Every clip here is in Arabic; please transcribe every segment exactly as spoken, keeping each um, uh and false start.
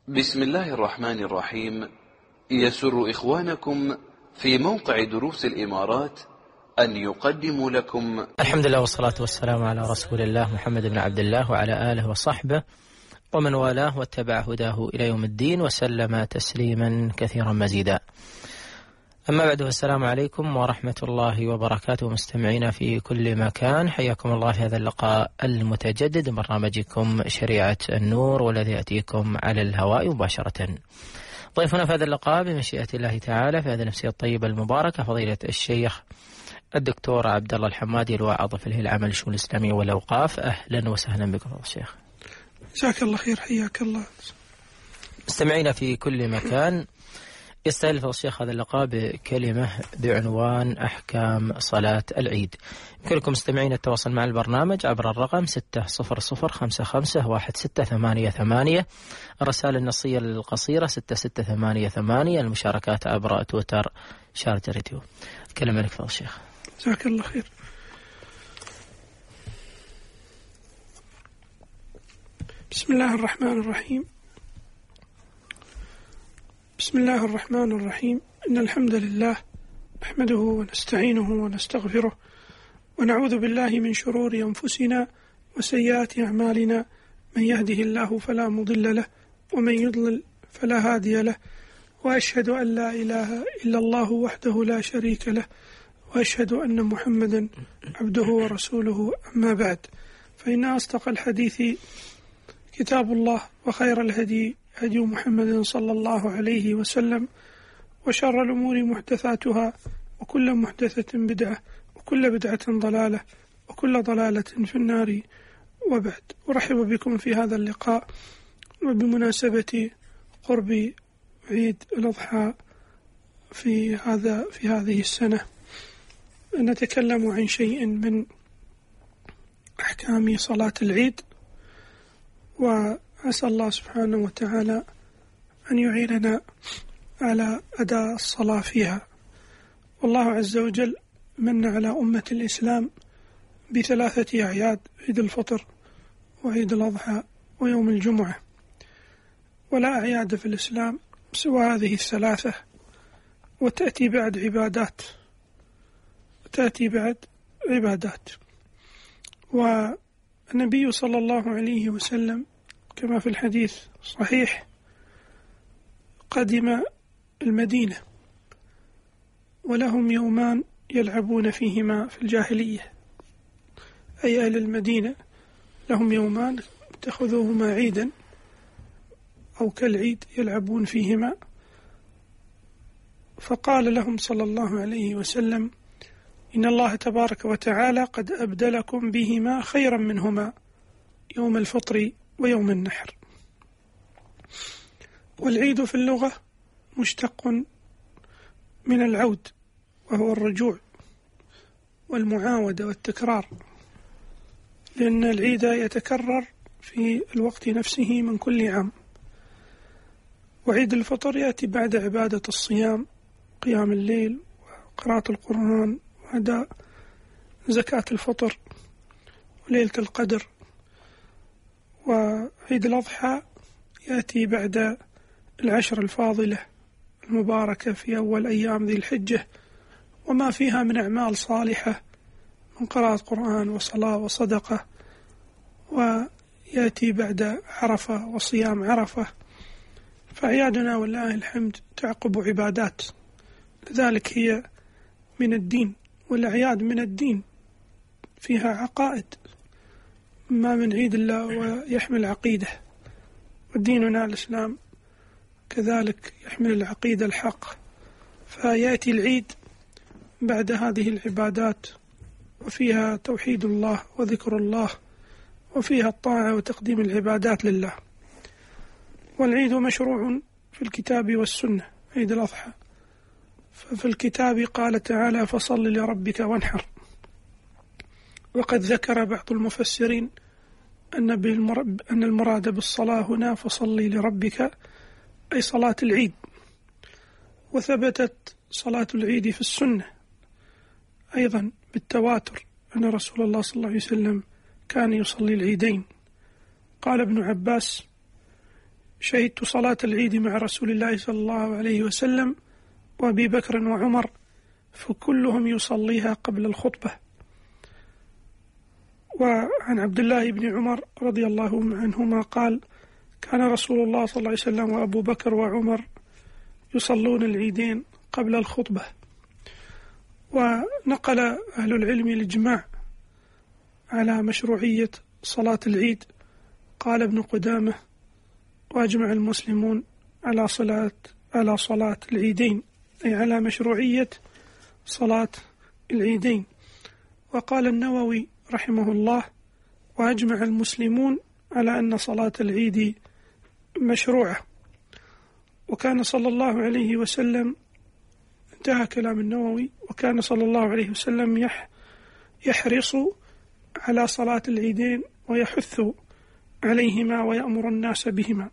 بسم الله الرحمن الرحيم. يسر إخوانكم في موقع دروس الإمارات أن يقدموا لكم الحمد لله والصلاة والسلام على رسول الله محمد بن عبد الله وعلى آله وصحبه ومن والاه واتبع هداه إلى يوم الدين وسلم تسليما كثيرا مزيدا. أما بعد، السلام عليكم ورحمة الله وبركاته مستمعينا في كل مكان، حياكم الله في هذا اللقاء المتجدد برنامجكم شريعة النور والذي يأتيكم على الهواء مباشرة. ضيفنا في هذا اللقاء بمشيئة الله تعالى في هذه النفسية الطيبة المباركة فضيلة الشيخ الدكتور عبد الله الحمادي، الواعظ في الهيئة العامة للشؤون الإسلامية والأوقاف. أهلا وسهلا بكم فضيلة الشيخ. جزاك الله خير، حياك الله. مستمعينا في كل مكان، يستهل فضيلة الشيخ هذا اللقاء بكلمة بعنوان أحكام صلاة العيد. يمكنكم مستمعين التواصل مع البرنامج عبر الرقم ستة صفر صفر خمسة خمسة واحد ستة ثمانية ثمانية، الرسائل النصية القصيرة ستة ستة ثمانية ثمانية، المشاركات عبر تويتر شارجة راديو. كلمة لك فضيلة الشيخ. جزاك الله خير. بسم الله الرحمن الرحيم. بسم الله الرحمن الرحيم إن الحمد لله نحمده ونستعينه ونستغفره ونعوذ بالله من شرور أنفسنا وسيئات أعمالنا، من يهده الله فلا مضل له ومن يضلل فلا هادي له، وأشهد أن لا إله إلا الله وحده لا شريك له، وأشهد أن محمدا عبده ورسوله. أما بعد، فإن أصدق الحديث كتاب الله، وخير الهدي هدي محمد صلى الله عليه وسلم، وشر الأمور محدثاتها، وكل محدثة بدعة، وكل بدعة ضلالة، وكل ضلالة في النار. وبعد، أرحب بكم في هذا اللقاء وبمناسبة قرب عيد الأضحى في هذا في هذه السنة، نتكلم عن شيء من أحكام صلاة العيد، وأسأل الله سبحانه وتعالى أن يعيننا على أداء الصلاة فيها. والله عز وجل من على أمة الإسلام بثلاثة أعياد: عيد الفطر وعيد الأضحى ويوم الجمعة، ولا أعياد في الإسلام سوى هذه الثلاثة، وتأتي بعد عبادات وتأتي بعد عبادات والنبي صلى الله عليه وسلم كما في الحديث صحيح قدم المدينة ولهم يومان يلعبون فيهما في الجاهلية، أي أهل المدينة لهم يومان اتخذوهما عيدا أو كالعيد يلعبون فيهما، فقال لهم صلى الله عليه وسلم: إن الله تبارك وتعالى قد أبدلكم بهما خيرا منهما، يوم الفطر ويوم النحر. والعيد في اللغة مشتق من العود، وهو الرجوع والمعاودة والتكرار، لأن العيد يتكرر في الوقت نفسه من كل عام. وعيد الفطر يأتي بعد عبادة الصيام، قيام الليل وقراءة القرآن وأداء زكاة الفطر وليلة القدر. وعيد الأضحى يأتي بعد العشر الفاضلة المباركة في أول أيام ذي الحجة، وما فيها من أعمال صالحة من قراءة قرآن وصلاة وصدقة. ويأتي بعد عرفة وصيام عرفة. فأعيادنا والله الحمد تعقب عبادات، لذلك هي من الدين، والأعياد من الدين فيها عقائد، ما من عيد الله ويحمل عقيدة، وديننا الإسلام كذلك يحمل العقيدة الحق. فيأتي العيد بعد هذه العبادات، وفيها توحيد الله وذكر الله، وفيها الطاعة وتقديم العبادات لله. والعيد مشروع في الكتاب والسنة، عيد الأضحى. ففي الكتاب قال تعالى: فصل لربك وانحر. وقد ذكر بعض المفسرين أن أن المراد بالصلاة هنا فصلي لربك أي صلاة العيد. وثبتت صلاة العيد في السنة أيضا بالتواتر أن رسول الله صلى الله عليه وسلم كان يصلي العيدين. قال ابن عباس: شهدت صلاة العيد مع رسول الله صلى الله عليه وسلم وأبي بكر وعمر فكلهم يصليها قبل الخطبة. وعن عبد الله بن عمر رضي الله عنهما قال: كان رسول الله صلى الله عليه وسلم وأبو بكر وعمر يصلون العيدين قبل الخطبة. ونقل أهل العلم الإجماع على مشروعية صلاة العيد. قال ابن قدامة: وأجمع المسلمون على صلاة على صلاة العيدين، أي على مشروعية صلاة العيدين. وقال النووي رحمه الله: وأجمع المسلمون على أن صلاة العيد مشروعة. وكان صلى الله عليه وسلم، انتهى كلام النووي، وكان صلى الله عليه وسلم يح يحرص على صلاة العيدين ويحث عليهما ويأمر الناس بهما،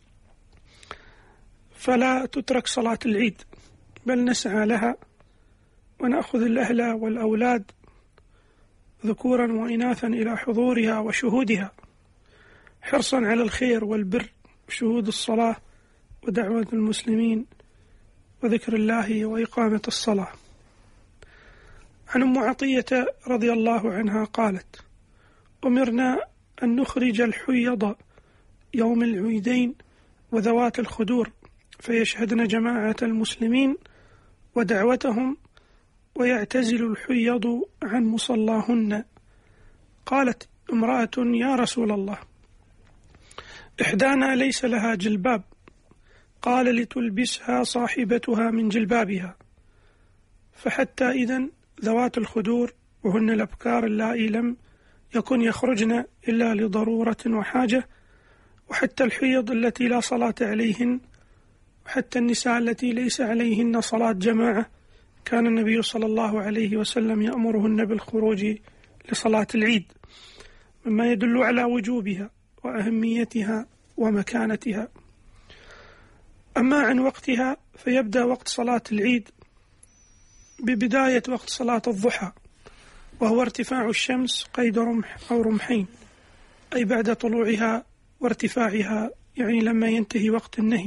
فلا تترك صلاة العيد، بل نسعى لها ونأخذ الأهل والأولاد ذكورا وإناثا إلى حضورها وشهودها، حرصا على الخير والبر وشهود الصلاة ودعوة المسلمين وذكر الله وإقامة الصلاة. عن أم عطية رضي الله عنها قالت: أمرنا أن نخرج الحيض يوم العيدين وذوات الخدور فيشهدن جماعة المسلمين ودعوتهم ويعتزل الحيض عن مصلاهن. قالت امرأة: يا رسول الله، إحدانا ليس لها جلباب. قال: لتلبسها صاحبتها من جلبابها. فحتى إذن ذوات الخدور وهن الأبكار اللائي لم يكن يخرجن إلا لضرورة وحاجة، وحتى الحيض التي لا صلاة عليهن، وحتى النساء التي ليس عليهن صلاة جماعة، كان النبي صلى الله عليه وسلم يأمرهن بالخروج لصلاة العيد، مما يدل على وجوبها وأهميتها ومكانتها. أما عن وقتها فيبدأ وقت صلاة العيد ببداية وقت صلاة الضحى، وهو ارتفاع الشمس قيد رمح أو رمحين، أي بعد طلوعها وارتفاعها، يعني لما ينتهي وقت النهي.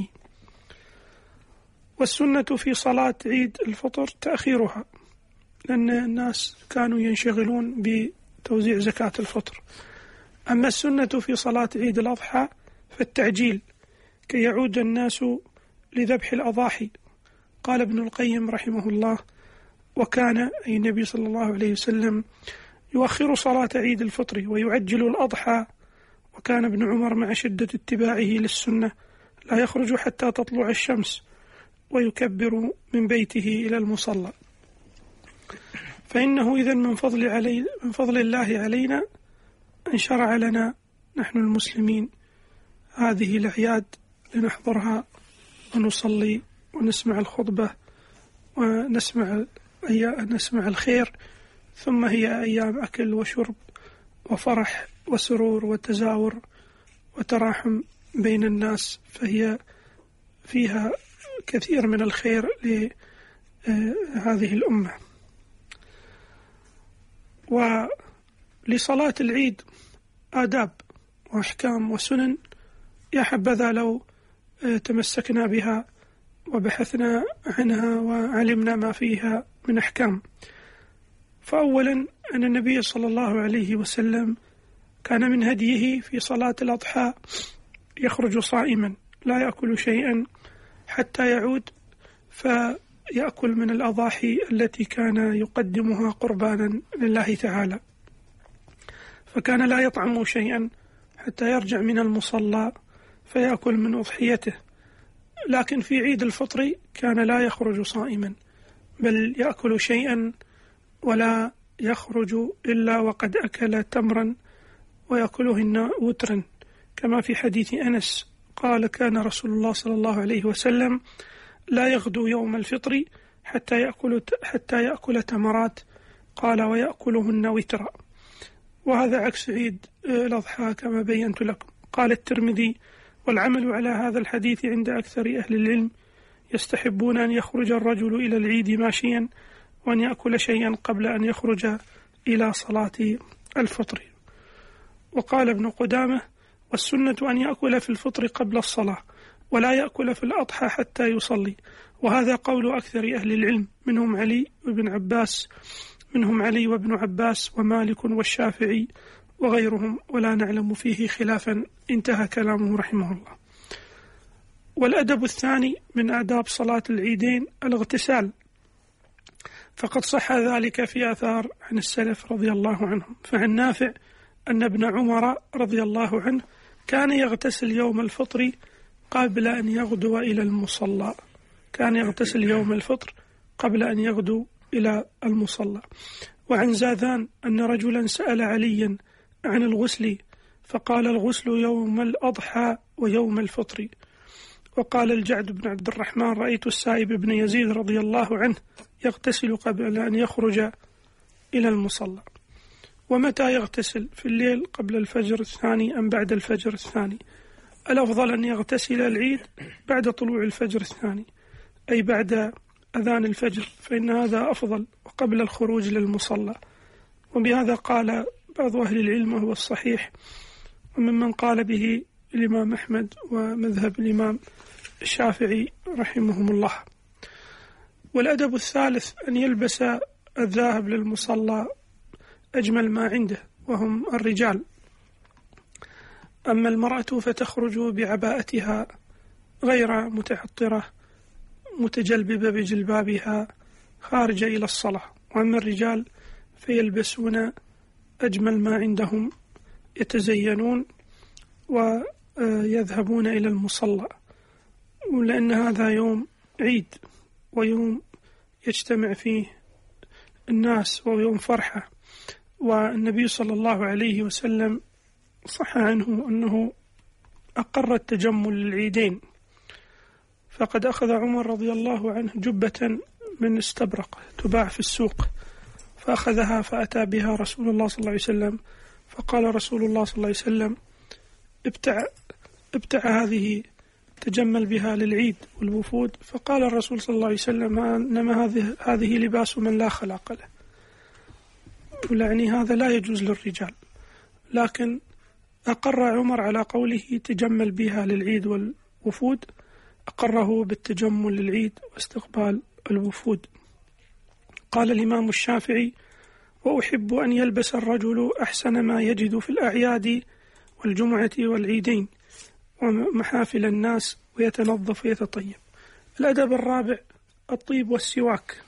والسنة في صلاة عيد الفطر تأخيرها، لأن الناس كانوا ينشغلون بتوزيع زكاة الفطر. أما السنة في صلاة عيد الأضحى فالتعجيل كي يعود الناس لذبح الأضاحي. قال ابن القيم رحمه الله: وكان أي النبي صلى الله عليه وسلم يؤخر صلاة عيد الفطر ويعجل الأضحى. وكان ابن عمر مع شدة اتباعه للسنة لا يخرج حتى تطلع الشمس ويكبر من بيته إلى المصلى. فإنه إذن من فضل, علي من فضل الله علينا أن شرع لنا نحن المسلمين هذه الأعياد لنحضرها ونصلي ونسمع الخطبة ونسمع نسمع الخير، ثم هي أيام أكل وشرب وفرح وسرور وتزاور وتراحم بين الناس، فهي فيها كثير من الخير لهذه الأمة. ولصلاة العيد آداب وأحكام وسنن، يا حبذا لو تمسكنا بها وبحثنا عنها وعلمنا ما فيها من أحكام. فأولا أن النبي صلى الله عليه وسلم كان من هديه في صلاة الأضحى يخرج صائما لا يأكل شيئا حتى يعود فيأكل من الأضاحي التي كان يقدمها قربانا لله تعالى، فكان لا يطعم شيئا حتى يرجع من المصلى فيأكل من أضحيته. لكن في عيد الفطر كان لا يخرج صائما، بل يأكل شيئا ولا يخرج إلا وقد أكل تمرا ويأكلهن وترا، كما في حديث أنس قال: كان رسول الله صلى الله عليه وسلم لا يغدو يوم الفطر حتى يأكل, حتى يأكل تمرات، قال: ويأكلهن وترا. وهذا عكس عيد الأضحى كما بينت لكم. قال الترمذي: والعمل على هذا الحديث عند أكثر أهل العلم يستحبون أن يخرج الرجل إلى العيد ماشيا وأن يأكل شيئا قبل أن يخرج إلى صلاة الفطر. وقال ابن قدامة: والسنة أن يأكل في الفطر قبل الصلاة، ولا يأكل في الأضحى حتى يصلي. وهذا قول أكثر أهل العلم، منهم علي وابن عباس منهم علي وابن عباس ومالك والشافعي وغيرهم، ولا نعلم فيه خلافا. انتهى كلامه رحمه الله. والأدب الثاني من آداب صلاة العيدين الاغتسال، فقد صح ذلك في آثار عن السلف رضي الله عنهم. فعن نافع أن ابن عمر رضي الله عنه كان يغتسل يوم الفطر قبل أن يغدو إلى المصلى كان يغتسل يوم الفطر قبل أن يغدو إلى المصلى. وعن زاذان أن رجلا سأل عليا عن الغسل فقال الغسل يوم الأضحى ويوم الفطر. وقال الجعد بن عبد الرحمن رأيت السائب بن يزيد رضي الله عنه يغتسل قبل أن يخرج إلى المصلى. ومتى يغتسل؟ في الليل قبل الفجر الثاني أم بعد الفجر الثاني؟ الأفضل أن يغتسل العيد بعد طلوع الفجر الثاني، أي بعد أذان الفجر، فإن هذا أفضل وقبل الخروج للمصلى. وبهذا قال بعض أهل العلم وهو الصحيح، وممن قال به الإمام أحمد ومذهب الإمام الشافعي رحمهم الله. والأدب الثالث أن يلبس الذاهب للمصلى أجمل ما عنده وهم الرجال. أما المرأة فتخرج بعباءتها غير متعطرة متجلببة بجلبابها خارجة إلى الصلاة. وأما الرجال فيلبسون أجمل ما عندهم، يتزينون ويذهبون إلى المصلى، ولأن هذا يوم عيد ويوم يجتمع فيه الناس ويوم فرحة. والنبي صلى الله عليه وسلم صح عنه أنه أقر التجمل للعيدين، فقد أخذ عمر رضي الله عنه جبة من استبرق تباع في السوق، فأخذها فأتى بها رسول الله صلى الله عليه وسلم، فقال رسول الله صلى الله عليه وسلم ابتع, ابتع هذه تجمل بها للعيد والوفود. فقال الرسول صلى الله عليه وسلم إنما هذه, هذه لباس من لا خلاق له، يعني هذا لا يجوز للرجال. لكن أقر عمر على قوله تجمل بها للعيد والوفود، أقره بالتجمل للعيد واستقبال الوفود. قال الإمام الشافعي وأحب أن يلبس الرجل أحسن ما يجد في الأعياد والجمعة والعيدين ومحافل الناس ويتنظف ويتطيب. الأدب الرابع الطيب والسواك.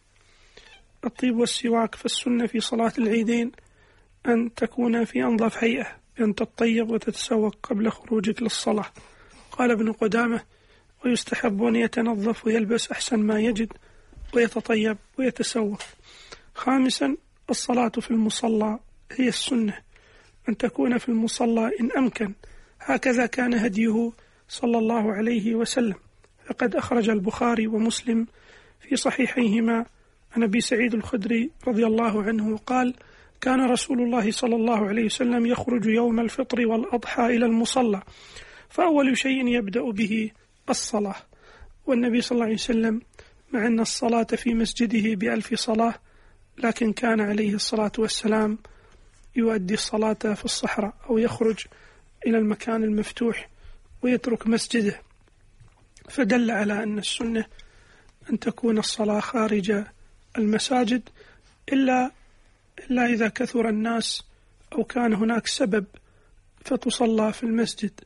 الطيب والسواك فالسنة في صلاة العيدين أن تكون في أنظف هيئة، أن تطيب وتتسوق قبل خروجك للصلاة. قال ابن قدامة ويستحب أن يتنظف ويلبس أحسن ما يجد ويتطيب ويتسوق. خامسا الصلاة في المصلى هي السنة، أن تكون في المصلى إن أمكن، هكذا كان هديه صلى الله عليه وسلم. فقد أخرج البخاري ومسلم في صحيحيهما عن أبي سعيد الخدري رضي الله عنه قال كان رسول الله صلى الله عليه وسلم يخرج يوم الفطر والأضحى إلى المصلى، فأول شيء يبدأ به الصلاة. والنبي صلى الله عليه وسلم مع أن الصلاة في مسجده بألف صلاة، لكن كان عليه الصلاة والسلام يؤدي الصلاة في الصحراء أو يخرج إلى المكان المفتوح ويترك مسجده، فدل على أن السنة أن تكون الصلاة خارج المساجد، إلا إلا إذا كثر الناس أو كان هناك سبب فتصلى في المسجد.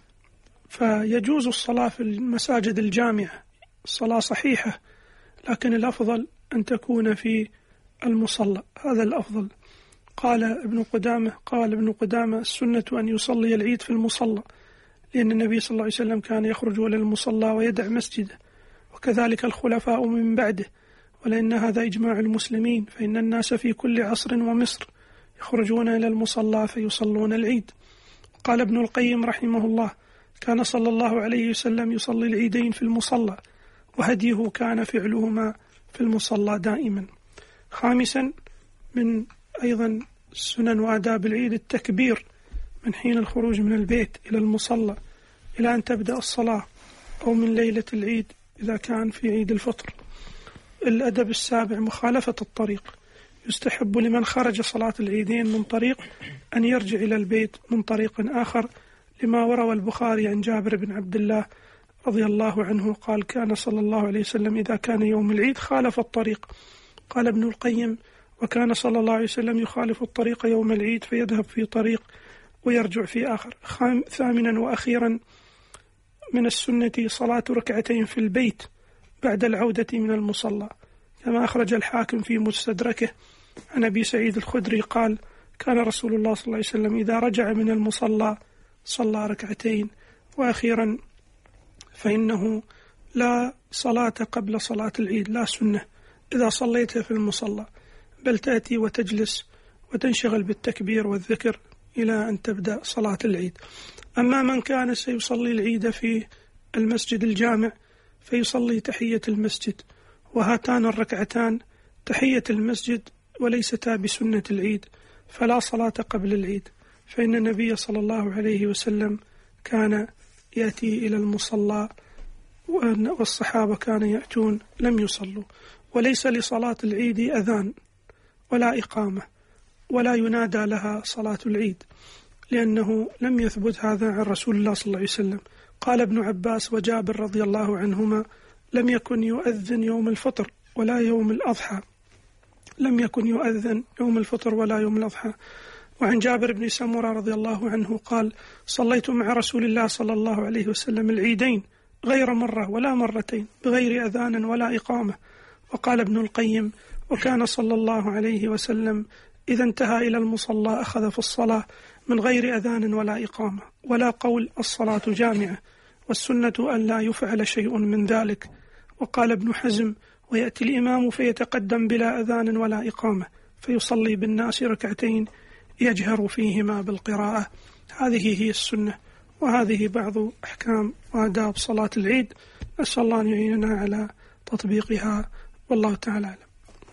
فيجوز الصلاة في المساجد الجامعة، الصلاة صحيحة، لكن الأفضل أن تكون في المصلى، هذا الأفضل. قال ابن قدامة قال ابن قدامة السنة أن يصلي العيد في المصلى، لأن النبي صلى الله عليه وسلم كان يخرج إلى المصلى ويدع مسجده، وكذلك الخلفاء من بعده، ولأن هذا إجماع المسلمين، فإن الناس في كل عصر ومصر يخرجون إلى المصلى فيصلون العيد. قال ابن القيم رحمه الله كان صلى الله عليه وسلم يصلي العيدين في المصلى، وهديه كان فعلهما في المصلى دائما. خامسا من أيضا سنن وآداب العيد التكبير من حين الخروج من البيت إلى المصلى إلى أن تبدأ الصلاة، أو من ليلة العيد إذا كان في عيد الفطر. الأدب السابع مخالفة الطريق. يستحب لمن خرج صلاة العيدين من طريق أن يرجع إلى البيت من طريق آخر، لما وروى البخاري عن جابر بن عبد الله رضي الله عنه قال: كان صلى الله عليه وسلم إذا كان يوم العيد خالف الطريق. قال ابن القيم: وكان صلى الله عليه وسلم يخالف الطريق يوم العيد فيذهب في طريق ويرجع في آخر. ثامنا وأخيرا من السنة صلاة ركعتين في البيت بعد العودة من المصلى، كما أخرج الحاكم في مستدركه عن أبي سعيد الخدري قال: كان رسول الله صلى الله عليه وسلم إذا رجع من المصلى صلى ركعتين. وأخيرا فإنه لا صلاة قبل صلاة العيد، لا سنة إذا صليت في المصلى، بل تأتي وتجلس وتنشغل بالتكبير والذكر إلى أن تبدأ صلاة العيد. أما من كان سيصلي العيد في المسجد الجامع فيصلي تحية المسجد، وهاتان الركعتان تحية المسجد وليستا بسنة العيد، فلا صلاة قبل العيد، فإن النبي صلى الله عليه وسلم كان يأتي إلى المصلى والصحابة كانوا يأتون لم يصلوا. وليس لصلاة العيد أذان ولا إقامة ولا ينادى لها صلاة العيد، لأنه لم يثبت هذا عن رسول الله صلى الله عليه وسلم. قال ابن عباس وجابر رضي الله عنهما: لم يكن يؤذن يوم الفطر ولا يوم الأضحى، لم يكن يؤذن يوم الفطر ولا يوم الأضحى. وعن جابر بن سمرة رضي الله عنه قال: صليت مع رسول الله صلى الله عليه وسلم العيدين غير مرة ولا مرتين بغير أذان ولا إقامة. وقال ابن القيم: وكان صلى الله عليه وسلم إذا انتهى إلى المصلى أخذ في الصلاة من غير أذان ولا إقامة ولا قول الصلاة جامعة، والسنة أن لا يفعل شيء من ذلك. وقال ابن حزم: ويأتي الإمام فيتقدم بلا أذان ولا إقامة فيصلي بالناس ركعتين يجهر فيهما بالقراءة. هذه هي السنة، وهذه بعض أحكام وآداب صلاة العيد، نسأل الله أن يعيننا على تطبيقها، والله تعالى أعلم.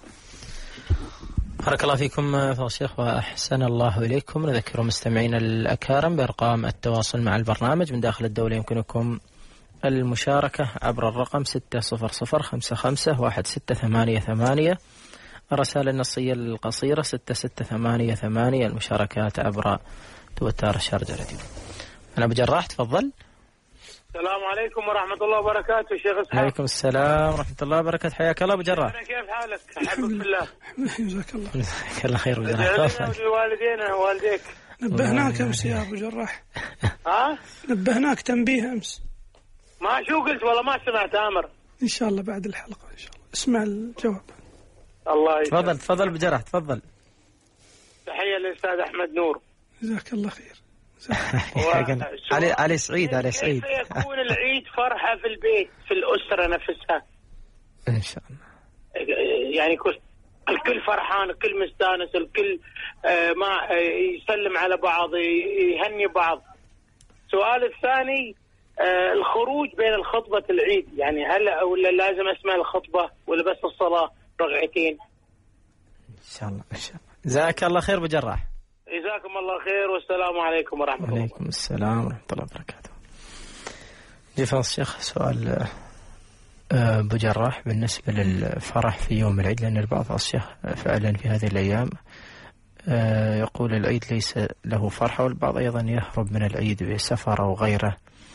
بارك الله فيكم فضيلة الشيخ وأحسن الله إليكم. نذكر مستمعين الأكارم بأرقام التواصل مع البرنامج من داخل الدولة. يمكنكم المشاركة عبر الرقم ستة صفر صفر خمسة خمسة واحد ستة ثمانية ثمانية، الرسالة النصية القصيرة ستة ستة ثمانية ثمانية، المشاركات عبر تويتر الشارجة راديو. أنا أبو جراح، تفضل. السلام عليكم ورحمة الله وبركاته شيخ إسحاق. عليكم السلام ورحمة الله وبركاته، حياك الله أبو جراح. كيف حالك؟ أحبك بالله. جزاك الله. جزاك الله خير أبو جراح. لوالدينا ووالديك. نبهناك أمس يا أبو جراح. ها؟ نبهناك تنبيه أمس. ما شو قلت والله ما سمعت أمر. إن شاء الله بعد الحلقة إن شاء الله اسمع الجواب. الله يسلمك. تفضل تفضل أبو جراح تفضل. تحية للأستاذ أحمد نور. جزاك الله خير. علي علي سعيد علي سعيد. كيف يكون العيد فرحة في البيت في الأسرة نفسها؟ إن شاء الله. يعني الكل فرحان، الكل مستانس، الكل ما يسلم على بعض، يهني بعض. السؤال الثاني، الخروج بين الخطبة العيد، يعني هل ولا لازم أسمع الخطبة ولا بس الصلاة ركعتين؟ إن شاء الله إن شاء الله. جزاك الله خير أبو جراح. جزاكم الله خير والسلام عليكم ورحمة الله. وعليكم السلام ورحمة الله وبركاته. جفاف الشيخ، سؤال أبو جراح بالنسبة للفرح في يوم العيد، لأن البعض الشيخ فعلا في هذه الأيام يقول العيد ليس له فرحة، والبعض أيضا يهرب من العيد بسفر أو غيره.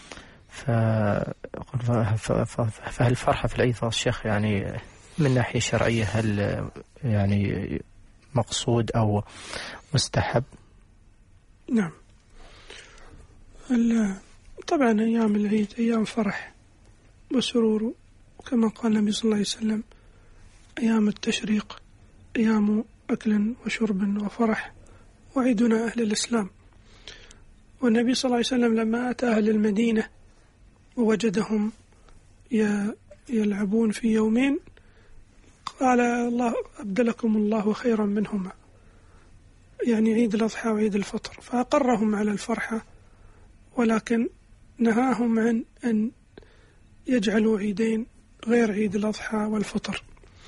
فهل الفرحة في العيد الشيخ يعني من ناحية شرعية هل يعني مقصود أو مستحب؟ نعم، طبعا أيام العيد أيام فرح وسرور، وكما قال النبي صلى الله عليه وسلم: أيام التشريق أيام أكل وشرب وفرح، وعيدنا أهل الإسلام. والنبي صلى الله عليه وسلم لما أتى أهل المدينة ووجدهم يلعبون في يومين قال: الله أبدلكم الله خيرا منهما، يعني عيد الأضحى وعيد الفطر، فأقرهم على الفرحة، ولكن نهاهم عن أن يجعلوا عيدين غير عيد الأضحى والفطر.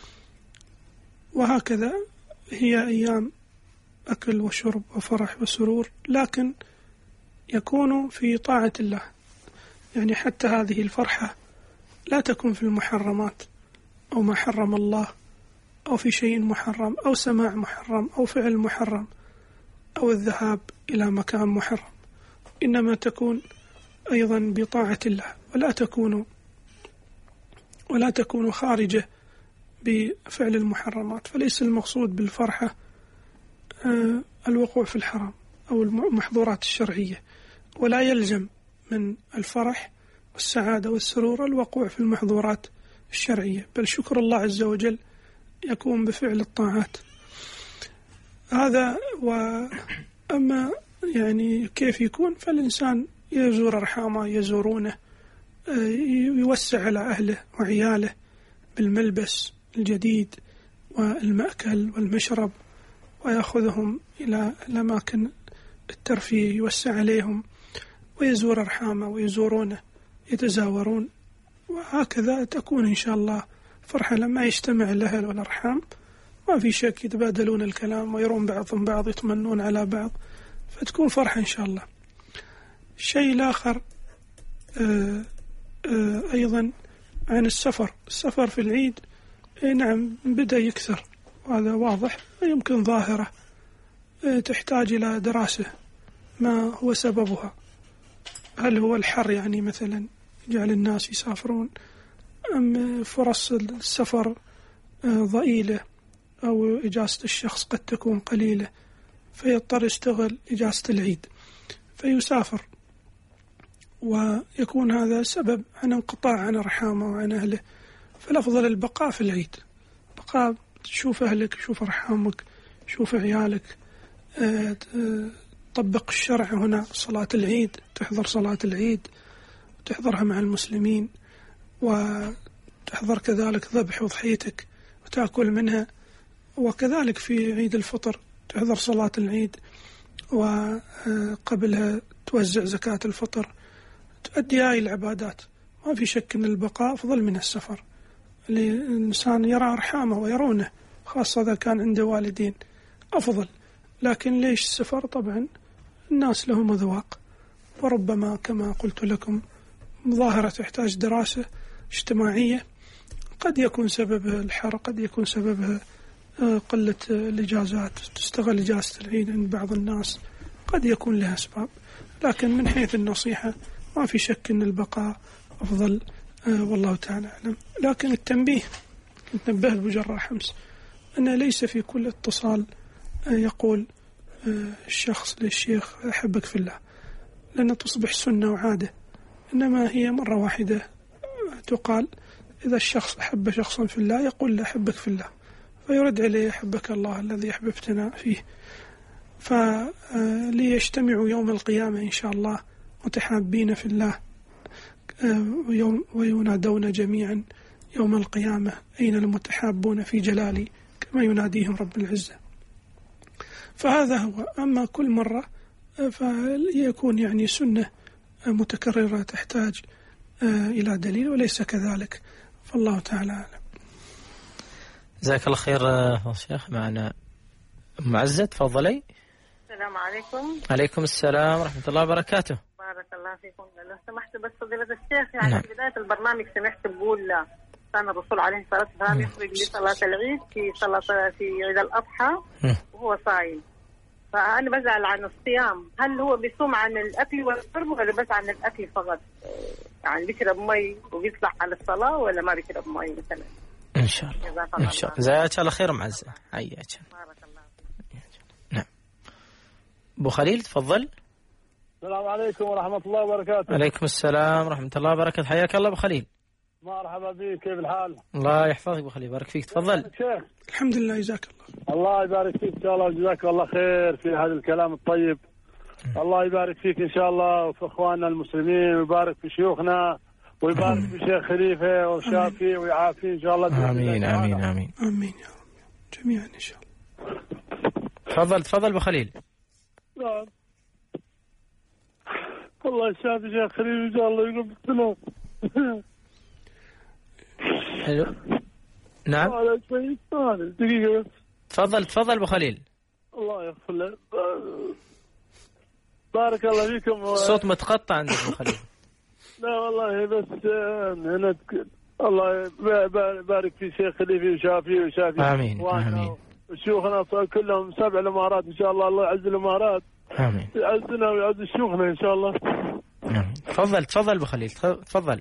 وهكذا هي أيام أكل وشرب وفرح وسرور، لكن يكون في طاعة الله، يعني حتى هذه الفرحة لا تكون في المحرمات أو ما حرم الله، أو في شيء محرم أو سماع محرم أو فعل محرم أو الذهاب إلى مكان محرم، إنما تكون أيضا بطاعة الله. ولا تكونوا ولا تكونوا خارجة بفعل المحرمات. فليس المقصود بالفرحة الوقوع في الحرام أو المحظورات الشرعية، ولا يلزم من الفرح والسعادة والسرور الوقوع في المحظورات الشرعية، بل شكر الله عز وجل يكون بفعل الطاعات. هذا. وأما يعني كيف يكون، فالإنسان يزور أرحامه، يزورونه، يوسع على أهله وعياله بالملبس الجديد والمأكل والمشرب، ويأخذهم إلى الأماكن الترفيه، يوسع عليهم ويزور أرحامه ويزورونه، يتزاورون، وهكذا تكون إن شاء الله فرحة. لما يجتمع الأهل والأرحام ما في شك يتبادلون الكلام ويرون بعضهم بعض، يتمنون على بعض، فتكون فرحة إن شاء الله. الشيء الآخر آآ آآ أيضا عن السفر. السفر في العيد نعم بدأ يكثر، وهذا واضح ويمكن ظاهرة تحتاج إلى دراسة ما هو سببها. هل هو الحر يعني مثلا جعل الناس يسافرون، أم فرص السفر ضئيلة، أو إجازة الشخص قد تكون قليلة فيضطر يستغل إجازة العيد فيسافر، ويكون هذا سبب عن انقطاع عن أرحامه وعن أهله. فالأفضل البقاء في العيد، بقاء تشوف أهلك، شوف أرحامك، شوف عيالك، طبق الشرع هنا. صلاة العيد، تحضر صلاة العيد وتحضرها مع المسلمين، وتحضر كذلك ذبح وضحيتك وتأكل منها، وكذلك في عيد الفطر تحضر صلاة العيد وقبلها توزع زكاة الفطر، تؤدي هاي العبادات. ما في شك أن البقاء أفضل من السفر، الإنسان يرى أرحامه ويرونه، خاصة إذا كان عنده والدين أفضل. لكن ليش السفر؟ طبعا الناس لهم أذواق، وربما كما قلت لكم ظاهرة تحتاج دراسة اجتماعية، قد يكون سببها الحر، قد يكون سببها قلة الإجازات، تستغل إجازة العيد عند بعض الناس، قد يكون لها أسباب. لكن من حيث النصيحة ما في شك أن البقاء أفضل، والله تعالى أعلم. لكن التنبيه، كنت نبهت أبو جراح أمس أن ليس في كل اتصال يقول الشخص للشيخ أحبك في الله، لأن تصبح سنة وعادة، إنما هي مرة واحدة تقال. إذا الشخص أحب شخصا في الله يقول له أحبك في الله، فيرد عليه أحبك الله الذي أحببتنا فيه. فليجتمعوا يوم القيامة إن شاء الله متحابين في الله، وينادون جميعا يوم القيامة أين المتحابون في جلالي، كما يناديهم رب العزة. فهذا هو. أما كل مرة فيكون يعني سنة متكررة تحتاج إلى دليل، وليس كذلك، فالله تعالى أعلم. جزاك الله خير شيخ. معنا معزة، تفضلي. السلام عليكم. عليكم السلام ورحمة الله وبركاته. بارك الله فيكم. لو سمحت بس فضيلة الشيخ، يعني نعم. في بداية البرنامج سمعت بقول كان الرسول عليه الصلاة والسلام يخرج لصلاة العيد في صلاة في عيد الأضحى وهو صايم، فأنا بسأل عن الصيام، هل هو بيصوم عن الأكل والشرب ولا بس عن الأكل فقط؟ يعني بيشرب مي وبيطلع على الصلاة، ولا ما بيشرب مي مثلا؟ إن شاء الله. إن شاء الله. جزاك الله خير معزة. حياك. بارك الله فيك. نعم. أبو خليل تفضل. السلام عليكم ورحمة الله وبركاته. عليكم السلام ورحمة الله وبركاته. حياك الله أبو خليل. مرحبا بك، كيف الحال؟ الله يحفظك أبو خليل، بارك فيك. تفضل. شيخ. الحمد لله، جزاك الله. الله يبارك فيك إن شاء الله، وجزاك الله خير في هذا الكلام الطيب. الله يبارك فيك إن شاء الله وفي إخواننا المسلمين، ويبارك في شيوخنا، ويبارك في شيخ خليفة وشافي ويعافي إن شاء الله. آمين آمين آمين آمين يا رب جميعا إن شاء الله. تفضل تفضل أبو خليل. نعم. الله يشافي شيخ خليل إن شاء الله، يقوم بالسلام. حلو. نعم. هذا شوي دقيقة بس. تفضل تفضل أبو خليل. الله يغفر له. بارك الله فيكم. الصوت متقطع عندك أبو خليل. لا والله بس هنا الله يبارك في شيخ خليفي وشافي وشافي. آمين آمين. وشيوخنا كلهم سبع الإمارات إن شاء الله، الله يعز الإمارات. آمين. يعزنا ويعز شيوخنا إن شاء الله. تفضل تفضل أبو خليل تفضل.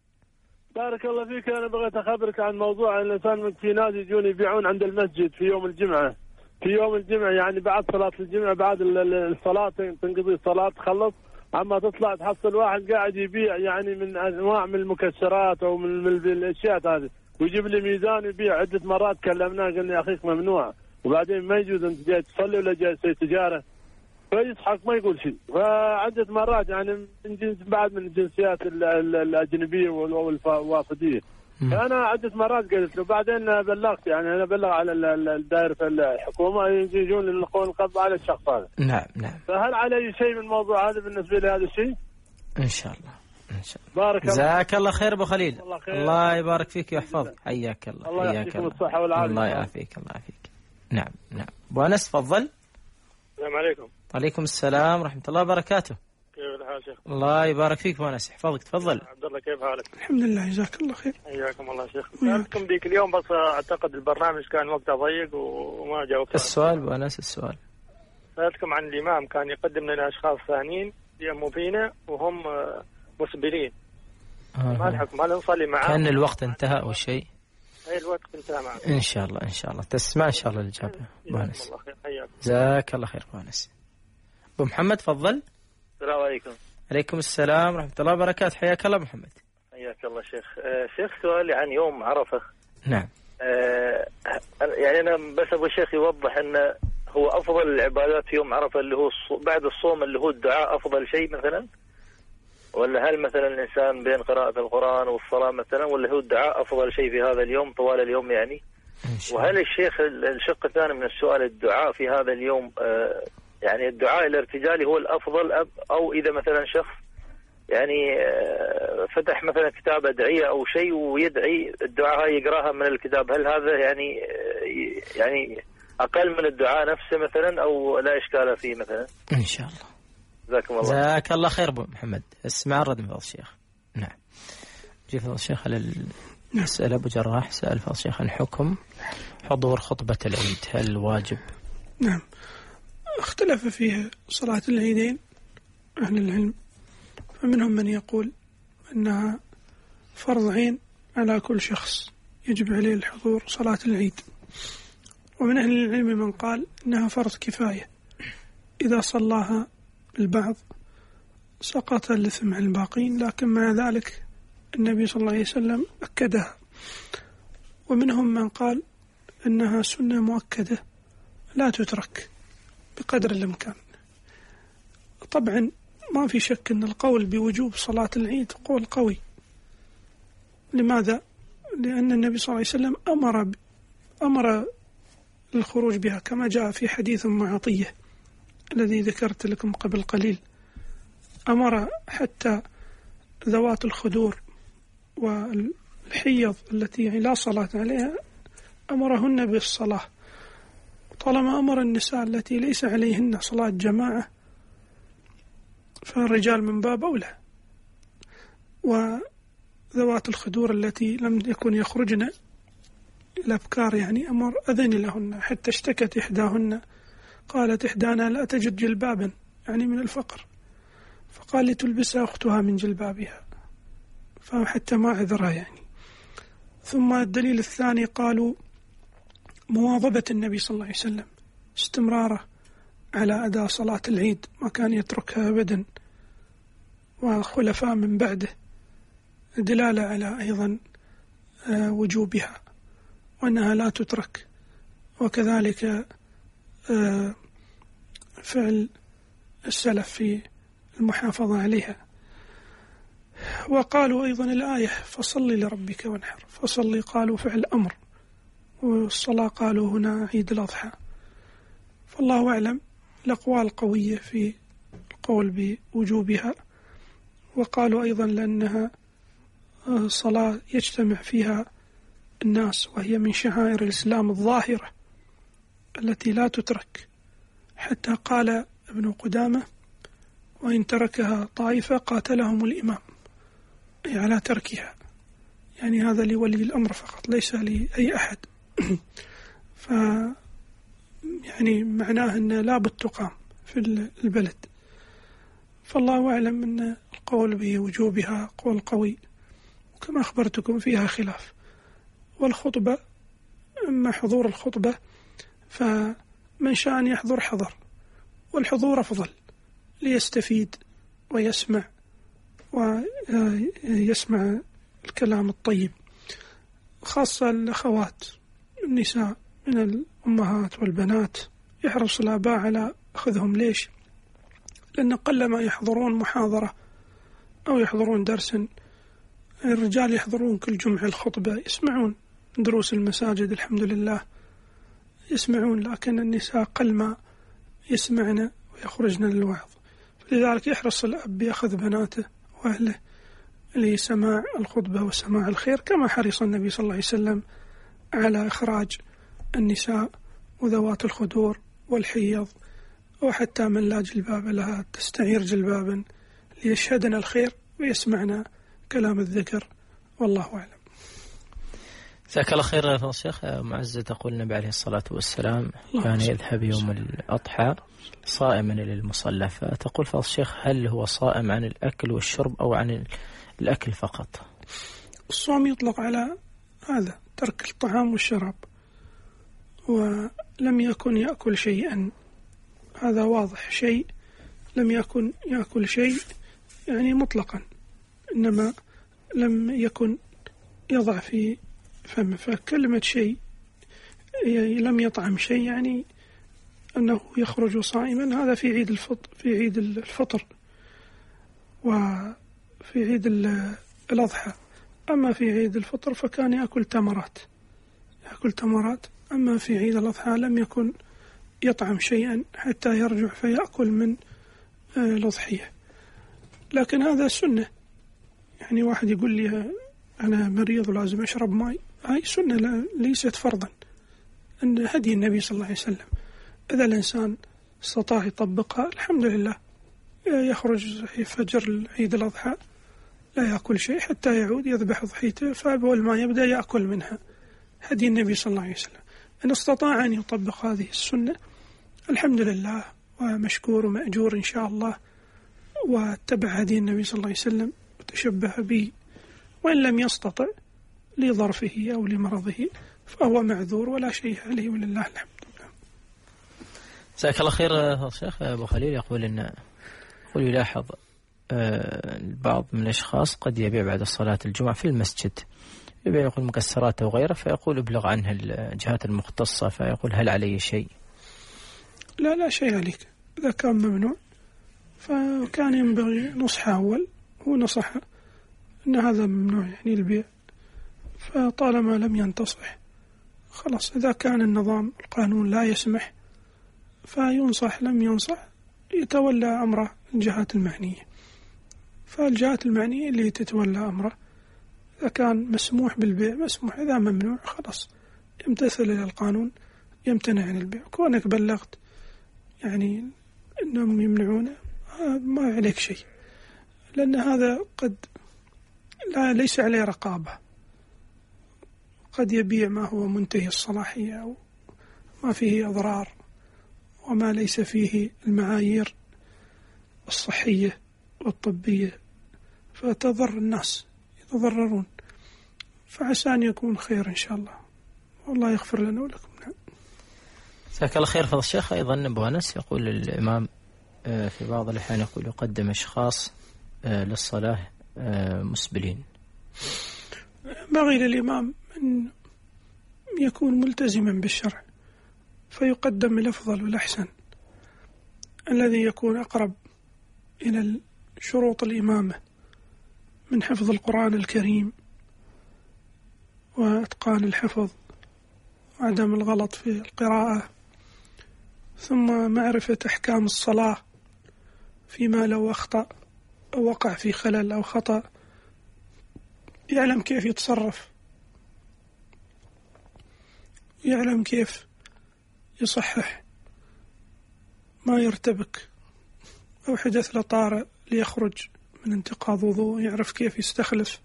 بارك الله فيك. أنا بغيت أخبرك عن موضوع الإنسان في ناس يجون يبيعون عند المسجد في يوم الجمعة في يوم الجمعة يعني بعد صلاة الجمعة بعد الصلاة تنقضي الصلاة تخلص أما تطلع تحصل واحد قاعد يبيع يعني من أنواع من المكسرات أو من الأشياء هذه ويجيب لي ميزان يبيع. عدة مرات كلمناه قلنا يا أخيك ممنوع وبعدين ما يجوز أنت جاي تصلي ولا جاي تسوي تجارة فيضحك ما يقول شيء. فعدة مرات يعني من جنس بعد من الجنسيات الأجنبية والوافدية فأنا عدة مرات قلت له بعدين بلغت يعني أنا بلغ على الدائرة الحكومة يجون للقول القبض على الشخص هذا. نعم نعم. فهل علي شيء من الموضوع هذا بالنسبة لهذا الشيء؟ إن شاء الله إن شاء الله. بارك الله. جزاك الله خير أبو خليل. الله, الله يبارك فيك ويحفظك. حياك الله. الله يعطيكم الصحة والعافية. الله يعافيك الله يعافيك. نعم نعم. أبو أنس تفضل. السلام عليكم. عليكم السلام ورحمة الله وبركاته. كيف الحال شيخ؟ الله يبارك فيك أبو أنس يحفظك تفضل. عبد الله كيف حالك؟ الحمد لله جزاك الله خير. حياكم الله شيخ. سألتكم ذيك اليوم بس أعتقد البرنامج كان وقته ضيق وما جاوبت. السؤال أبو أنس السؤال. سألتكم عن الإمام كان يقدم لنا أشخاص ثانيين يأموا فينا وهم مسبلين. آه. ما الحكم هل نصلي معهم؟ كان الوقت انتهى أو شيء؟ أي الوقت انتهى معهم. إن شاء الله إن شاء الله تسمع إن شاء الله الإجابة أبو أنس. جزاك الله خير أبو أنس. أبو محمد تفضل. السلام عليكم. عليكم السلام ورحمة الله وبركاته. حياك الله محمد. حياك الله شيخ. آه شيخ سؤالي عن يوم عرفة. نعم. آه يعني أنا بس أبغى الشيخ يوضح أن هو أفضل العبادات في يوم عرفة اللي هو بعد الصوم اللي هو الدعاء أفضل شيء مثلا ولا هل مثلا الإنسان بين قراءة القرآن والصلاة مثلا ولا هو الدعاء أفضل شيء في هذا اليوم طوال اليوم يعني؟ وهل الشيخ الشق الثاني من السؤال الدعاء في هذا اليوم آه يعني الدعاء الارتجالي هو الأفضل أو إذا مثلا شخص يعني فتح مثلا كتاب أدعية أو شيء ويدعي الدعاء يقراها من الكتاب هل هذا يعني يعني أقل من الدعاء نفسه مثلا أو لا إشكال فيه مثلا؟ إن شاء الله. جزاكم الله. جزاك الله خير أبو محمد. اسمع الرد من فضل الشيخ. نعم. جي فضل الشيخ على المسألة أبو جراح سأل فضل الشيخ عن حكم حضور خطبة العيد هل واجب؟ نعم. اختلف فيها صلاة العيدين أهل العلم فمنهم من يقول أنها فرض عين على كل شخص يجب عليه الحضور صلاة العيد ومن أهل العلم من قال أنها فرض كفاية إذا صلاها البعض سقط الإثم عن الباقين لكن مع ذلك النبي صلى الله عليه وسلم أكدها ومنهم من قال أنها سنة مؤكدة لا تترك بقدر الإمكان. طبعا ما في شك أن القول بوجوب صلاة العيد قول قوي. لماذا؟ لأن النبي صلى الله عليه وسلم أمر ب... أمر الخروج بها كما جاء في حديث أم عطية الذي ذكرت لكم قبل قليل. أمر حتى ذوات الخدور والحيض التي لا صلاة عليها أمرهن بالصلاة. طالما أمر النساء التي ليس عليهن صلاة جماعة فالرجال من باب أولى وذوات الخدور التي لم يكن يخرجن الأبكار يعني أمر أذن لهن حتى اشتكت إحداهن قالت إحدانا لا تجد جلبابا يعني من الفقر فقال لتلبسها أختها من جلبابها فحتى ما عذرها يعني. ثم الدليل الثاني قالوا مواظبة النبي صلى الله عليه وسلم استمراره على أداء صلاة العيد ما كان يتركها أبدا والخلفاء من بعده دلالة على أيضا وجوبها وأنها لا تترك وكذلك فعل السلف في المحافظة عليها. وقالوا أيضا الآية فصل لربك وانحر فصل قالوا فعل أمر والصلاة قالوا هنا عيد الأضحى. فالله أعلم الأقوال قوية في القول بوجوبها وقالوا أيضا لأنها صلاة يجتمع فيها الناس وهي من شعائر الإسلام الظاهرة التي لا تترك حتى قال ابن قدامة وإن تركها طائفة قاتلهم الإمام أي على تركها يعني هذا لولي الأمر فقط ليس لأي أحد. ف يعني معناه أن لا بد تقام في البلد. فالله أعلم أن القول بوجوبها قول قوي، وكما أخبرتكم فيها خلاف. والخطبة أما حضور الخطبة فمن شاء أن يحضر حضر، والحضور أفضل ليستفيد ويسمع ويسمع الكلام الطيب، خاصة الأخوات النساء من الأمهات والبنات يحرص الآباء على أخذهم. ليش؟ لأن قلما يحضرون محاضرة أو يحضرون درسا. الرجال يحضرون كل جمعة الخطبة، يسمعون دروس المساجد الحمد لله يسمعون، لكن النساء قلما يسمعن ويخرجن للوعظ. فلذلك يحرص الأب يأخذ بناته وأهله لسماع الخطبة وسماع الخير، كما حرص النبي صلى الله عليه وسلم على إخراج النساء وذوات الخدور والحيض وحتى من لا جلباب لها تستعير جلبابا ليشهدنا الخير ويسمعنا كلام الذكر، والله أعلم. جزاك الله خير يا الشيخ. معزة تقول النبي عليه الصلاة والسلام كان يذهب يوم الأضحى صائما إلى المصلى، فتقول فضل الشيخ هل هو صائم عن الأكل والشرب أو عن الأكل فقط؟ الصوم يطلق على هذا ترك الطعام والشراب، ولم يكن يأكل شيئا، هذا واضح. شيء لم يكن يأكل شيء يعني مطلقا، إنما لم يكن يضع في فم. فكلمة شيء لم يطعم شيء يعني أنه يخرج صائما، هذا في عيد الفطر في عيد الفطر وفي عيد الأضحى. أما في عيد الفطر فكان يأكل تمرات يأكل تمرات أما في عيد الأضحى لم يكن يطعم شيئا حتى يرجع فيأكل من الأضحية. لكن هذا سنة، يعني واحد يقول لي أنا مريض ولازم أشرب ماء، هاي سنة ليست فرضا، أن هدي النبي صلى الله عليه وسلم. إذا الإنسان استطاع يطبقها الحمد لله، يخرج في فجر عيد الأضحى لا يأكل شيء حتى يعود يذبح ضحيته، فأول ما يبدأ يأكل منها، هدي النبي صلى الله عليه وسلم. إن استطاع أن يطبق هذه السنة الحمد لله ومشكور ومأجور إن شاء الله، واتبع هدي النبي صلى الله عليه وسلم وتشبه به. وإن لم يستطع لظرفه أو لمرضه فهو معذور ولا شيء عليه، ولله الحمد. جزاك الله خير الشيخ. أبو خليل يقول إن يقول يلاحظ البعض من الأشخاص قد يبيع بعد صلاة الجمعة في المسجد، يبيع يقول مكسرات أو غيره، فيقول ابلغ عنها الجهات المختصة، فيقول هل علي شيء؟ لا لا شيء عليك، إذا كان ممنوع فكان ينبغي نصح أول، هو نصح أن هذا ممنوع يعني البيع، فطالما لم ينتصح خلاص. إذا كان النظام القانون لا يسمح فينصح، لم ينصح يتولى أمره الجهات المعنية، فالجهات المعنية اللي تتولى أمره. إذا كان مسموح بالبيع مسموح، إذا ممنوع خلاص يمتثل إلى القانون، يمتنع عن البيع. كونك بلغت يعني أنهم يمنعونه ما عليك شيء، لأن هذا قد لا ليس عليه رقابة، قد يبيع ما هو منتهي الصلاحية أو ما فيه أضرار وما ليس فيه المعايير الصحية والطبية، فتضر الناس يتضررون، فعسى أن يكون خير إن شاء الله، والله يغفر لنا ولكم. نعم. جزاك الله خير فضل الشيخ. أيضا أبو أنس يقول الإمام في بعض الأحيان يقول يقدم أشخاص للصلاة مسبلين. بغي للإمام أن يكون ملتزما بالشرع، فيقدم الأفضل والأحسن الذي يكون أقرب إلى شروط الإمامة من حفظ القرآن الكريم وإتقان الحفظ وعدم الغلط في القراءة، ثم معرفة أحكام الصلاة فيما لو أخطأ أو وقع في خلل أو خطأ يعلم كيف يتصرف، يعلم كيف يصحح ما يرتبك أو حدث له طارئ ليخرج من انتقاض وضوء، يعرف كيف يستخلف،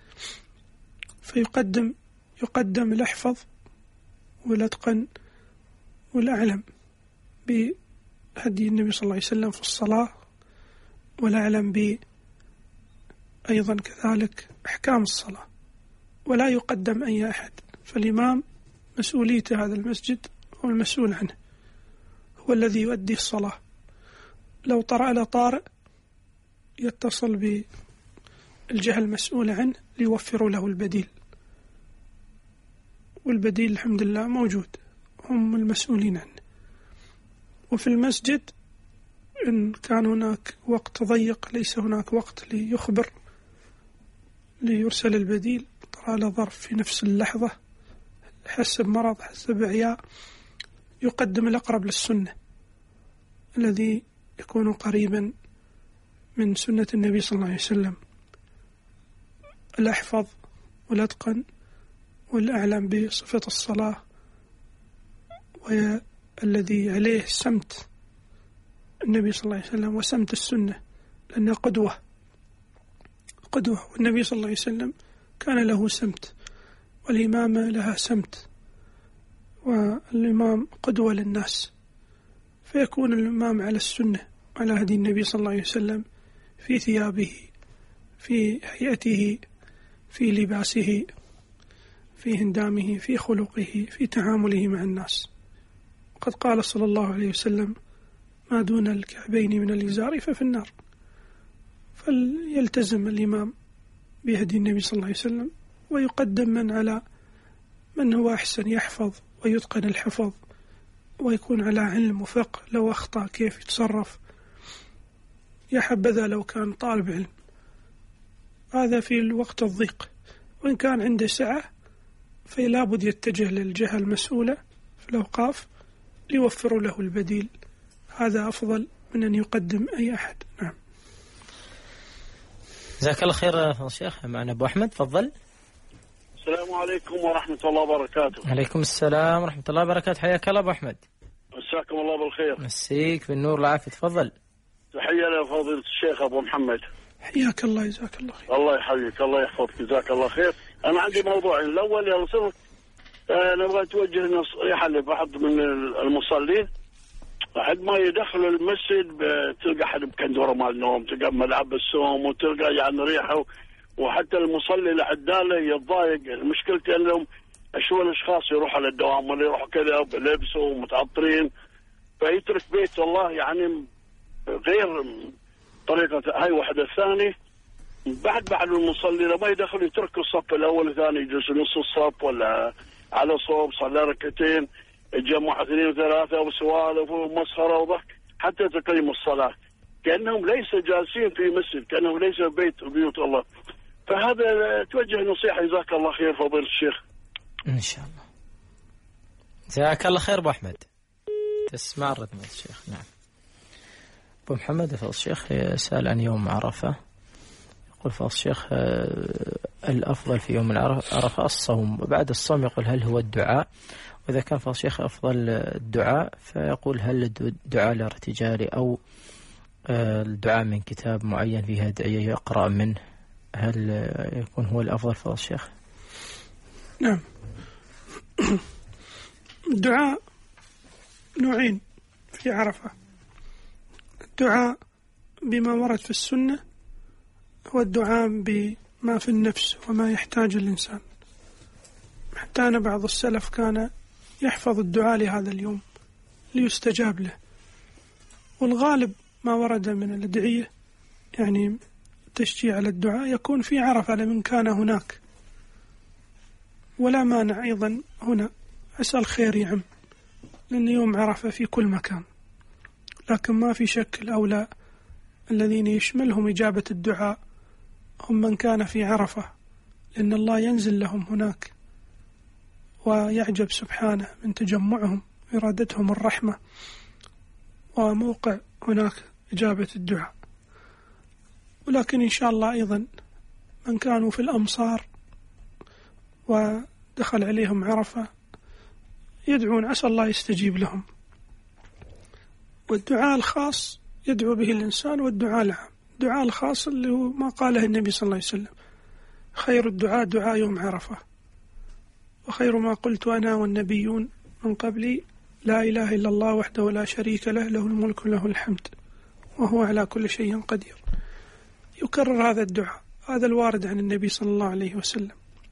فيقدم يقدم الأحفظ والأتقن والأعلم بهدي النبي صلى الله عليه وسلم في الصلاة ولا يعلم ب أيضا كذلك أحكام الصلاة، ولا يقدم أي أحد. فالإمام مسؤوليته هذا المسجد هو المسؤول عنه، هو الذي يؤدي الصلاة. لو طرأ له طارئ يتصل بالجهة المسؤولة عنه ليوفروا له البديل، والبديل الحمد لله موجود، هم المسؤولين عنه. وفي المسجد إن كان هناك وقت ضيق ليس هناك وقت ليخبر ليرسل البديل، طرأ له ظرف في نفس اللحظة حسب مرض حسب إعياء، يقدم الأقرب للسنة الذي يكون قريبا من سنة النبي صلى الله عليه وسلم، الأحفظ والأتقن والأعلم بصفة الصلاة، والذي عليه سمت النبي صلى الله عليه وسلم وسمت السنة، لأنها قدوة قدوة والنبي صلى الله عليه وسلم كان له سمت، والإمامة لها سمت، والإمام قدوة للناس، فيكون الإمام على السنة على هدي النبي صلى الله عليه وسلم في ثيابه، في هيئته، في لباسه، في هندامه، في خلقه، في تعامله مع الناس. قد قال صلى الله عليه وسلم: ما دون الكعبين من الإزار ففي النار. فليلتزم الإمام بهدي النبي صلى الله عليه وسلم، ويقدم من على من هو أحسن، يحفظ ويتقن الحفظ ويكون على علم وفقه، لو أخطأ كيف يتصرف، يا حبذا لو كان طالب علم. هذا في الوقت الضيق، وإن كان عنده سعة فلا بد يتجه للجهة المسؤولة في الأوقاف ليوفروا له البديل، هذا أفضل من أن يقدم أي أحد. نعم. جزاك الله خير فضل الشيخ. معنا أبو أحمد، تفضل. السلام عليكم ورحمة الله وبركاته. عليكم السلام ورحمة الله وبركاته. حياك الله أبو أحمد. مساكم الله بالخير. مسيك بالنور والعافية، تفضل. تحية لفضيلة الشيخ أبو محمد. حياك الله، جزاك الله خير. الله يحييك، الله يحفظك، جزاك الله خير. أنا عندي موضوعين. الأول يا رسول آه نبغى توجه نصيحة لبعض من المصلين، بعد ما يدخلوا المسجد تلقى حد بكندورة مال نوم، تلقى ملعب السوم، وتلقى يعني ريحة، وحتى المصلي اللي عداله يتضايق. المشكلة أنهم أشوف الأشخاص يروحوا للدوام ولا يروحوا كذا بلبسوا ومتعطرين، فيترك بيت الله يعني غير طريقة. هاي واحدة. الثاني بعد بعد المصلي لما يدخل يترك الصف الأول والثاني، يجلس نص الصف ولا على صوب، صلى ركعتين، يتجمع اثنين وثلاثة وسوالف ومسخرة وضحك حتى تقيم الصلاة، كأنهم ليس جالسين في مسجد، كأنهم ليس بيت بيوت الله. فهذا توجه نصيحة. جزاك الله خير فضيلة الشيخ. إن شاء الله. جزاك الله خير أبو أحمد. تسمع ردنا الشيخ. نعم. أبو محمد فضل الشيخ يسأل عن يوم عرفة، يقول فضل الشيخ الأفضل في يوم عرفة الصوم، وبعد الصوم يقول هل هو الدعاء؟ وإذا كان فضل الشيخ أفضل الدعاء فيقول هل الدعاء الارتجالي أو الدعاء من كتاب معين فيه أدعية يقرأ منه، هل يكون هو الأفضل فضل الشيخ؟ نعم. الدعاء نوعين في عرفة. الدعاء بما ورد في السنة هو الدعاء بما في النفس وما يحتاج الإنسان، حتى أن بعض السلف كان يحفظ الدعاء لهذا اليوم ليستجاب له. والغالب ما ورد من الأدعية يعني تشجيع على الدعاء يكون في عرفة لمن كان هناك، ولا مانع أيضا هنا. أسأل خير يعم، لأن يوم عرفة في كل مكان، لكن ما في شك الأولى الذين يشملهم إجابة الدعاء هم من كان في عرفة، لأن الله ينزل لهم هناك ويعجب سبحانه من تجمعهم، إرادتهم الرحمة، وموقع هناك إجابة الدعاء. ولكن إن شاء الله أيضا من كانوا في الأمصار ودخل عليهم عرفة يدعون، عسى الله يستجيب لهم. والدعاء الخاص يدعو به الإنسان، والدعاء العام. الدعاء الخاص اللي هو ما قاله النبي صلى الله عليه وسلم: خير الدعاء دعاء يوم عرفة، وخير ما قلت أنا والنبيون من قبلي لا إله إلا الله وحده لا شريك له، له الملك وله الحمد وهو على كل شيء قدير. يكرر هذا الدعاء، هذا الوارد عن النبي صلى الله عليه وسلم.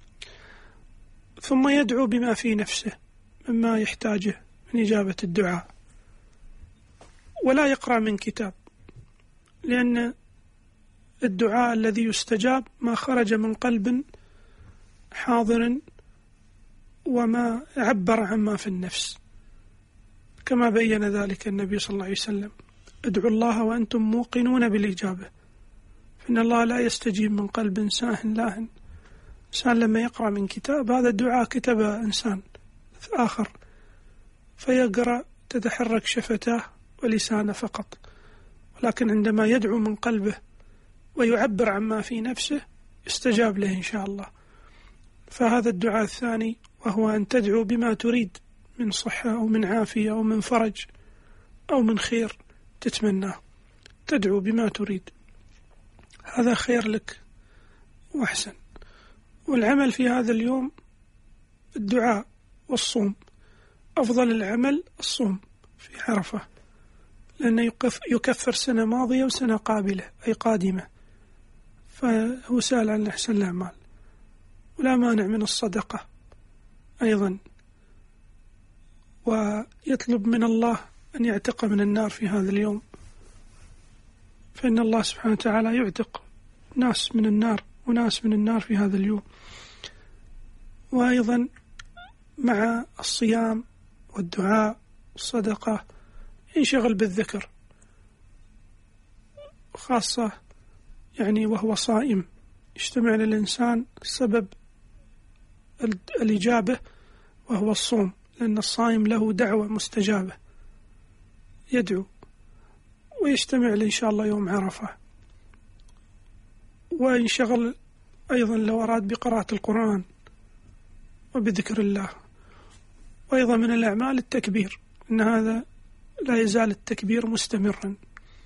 ثم يدعو بما في نفسه مما يحتاجه من إجابة الدعاء، ولا يقرأ من كتاب، لأن الدعاء الذي يستجاب ما خرج من قلب حاضر وما عبر عما في النفس، كما بين ذلك النبي صلى الله عليه وسلم: ادعوا الله وأنتم موقنون بالإجابة، فإن الله لا يستجيب من قلب ساهن لاهن. إنسان لما يقرأ من كتاب، هذا الدعاء كتبه إنسان آخر، فيقرأ تتحرك شفتاه ولسانه فقط، ولكن عندما يدعو من قلبه ويعبر عما في نفسه يستجاب له إن شاء الله. فهذا الدعاء الثاني، وهو أن تدعو بما تريد من صحة أو من عافية أو من فرج أو من خير تتمناه، تدعو بما تريد، هذا خير لك وأحسن. والعمل في هذا اليوم الدعاء والصوم، أفضل العمل الصوم في عرفة، لأنه يكفر سنة ماضية وسنة قابلة أي قادمة، فهو سأل عن أحسن الأعمال. ولا مانع من الصدقة أيضا، ويطلب من الله أن يعتق من النار في هذا اليوم، فإن الله سبحانه وتعالى يعتق ناس من النار وناس من النار في هذا اليوم. وأيضا مع الصيام والدعاء والصدقة ينشغل بالذكر، خاصة يعني وهو صائم يجتمع للإنسان سبب الإجابة وهو الصوم، لأن الصائم له دعوة مستجابة، يدعو ويجتمع إن شاء الله يوم عرفة. وينشغل أيضا لو أراد بقراءة القرآن وبذكر الله. وأيضا من الأعمال التكبير، إن هذا لا يزال التكبير مستمرا،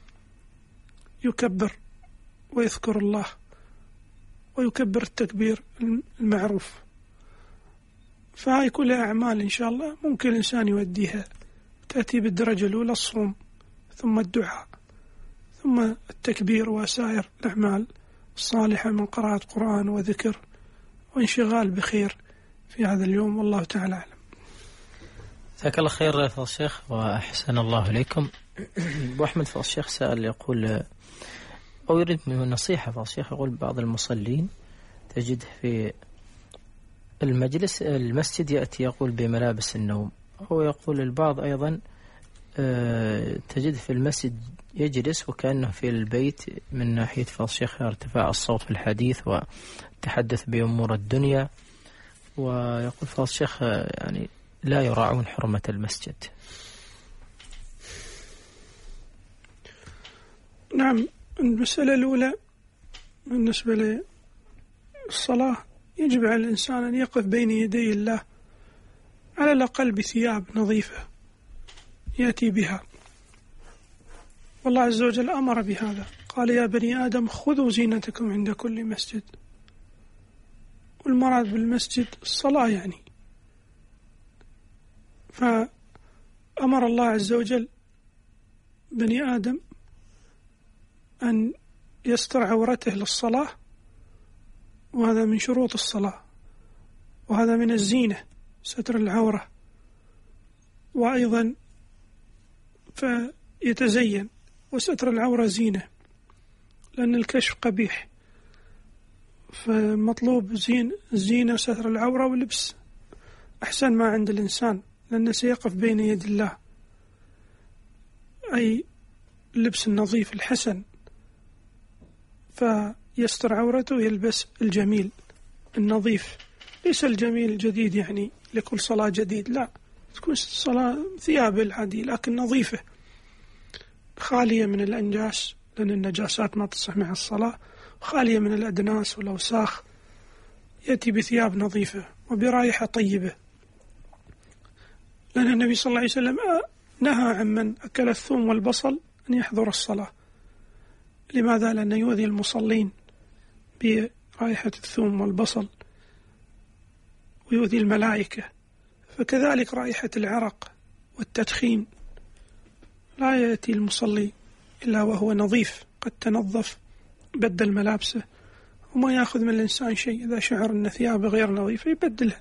يكبر ويذكر الله ويكبر التكبير المعروف. فهاي كلها أعمال إن شاء الله ممكن الإنسان يوديها، تأتي بالدرجة الأولى الصوم، ثم الدعاء، ثم التكبير وسائر الأعمال الصالحة من قراءة قرآن وذكر وانشغال بخير في هذا اليوم، والله تعالى أعلم. جزاك الله خير فضل الشيخ وأحسن الله إليكم. أبو أحمد فضل الشيخ سأل يقول، أو يريد منه النصيحة فضل الشيخ، يقول بعض المصلين تجد في المجلس المسجد يأتي يقول بملابس النوم، هو يقول البعض أيضا تجد في المسجد يجلس وكأنه في البيت، من ناحية فضل الشيخ ارتفاع الصوت في الحديث والتحدث بأمور الدنيا، ويقول فضل الشيخ يعني لا يراعون حرمة المسجد. نعم، المسألة الأولى بالنسبة للصلاة يجب على الإنسان أن يقف بين يدي الله على الأقل بثياب نظيفة يأتي بها، والله عز وجل أمر بهذا، قال: يا بني آدم خذوا زينتكم عند كل مسجد. والمراد بالمسجد الصلاة يعني، فأمر الله عز وجل بني آدم أن يستر عورته للصلاة، وهذا من شروط الصلاة، وهذا من الزينة ستر العورة. وأيضا فيتزين، وستر العورة زينة، لأن الكشف قبيح، فمطلوب زين الزينة وستر العورة ولبس أحسن ما عند الإنسان، لأنه سيقف بين يد الله، أي اللبس النظيف الحسن، فيستر عورته ويلبس الجميل النظيف، ليس الجميل الجديد يعني لكل صلاة جديد، لا، تكون صلاة ثياب العادي لكن نظيفة خالية من الأنجاس، لأن النجاسات ما تصح مع الصلاة، خالية من الأدناس والأوساخ، يأتي بثياب نظيفة وبرائحة طيبة، لأن النبي صلى الله عليه وسلم نهى عن من أكل الثوم والبصل أن يحضر الصلاة. لماذا؟ لأنه يؤذي المصلين برائحة الثوم والبصل ويؤذي الملائكة. فكذلك رائحة العرق والتدخين، لا يأتي المصلي إلا وهو نظيف قد تنظف بدل ملابسه، وما يأخذ من الإنسان شيء. إذا شعر أن ثيابه غير نظيفة يبدلها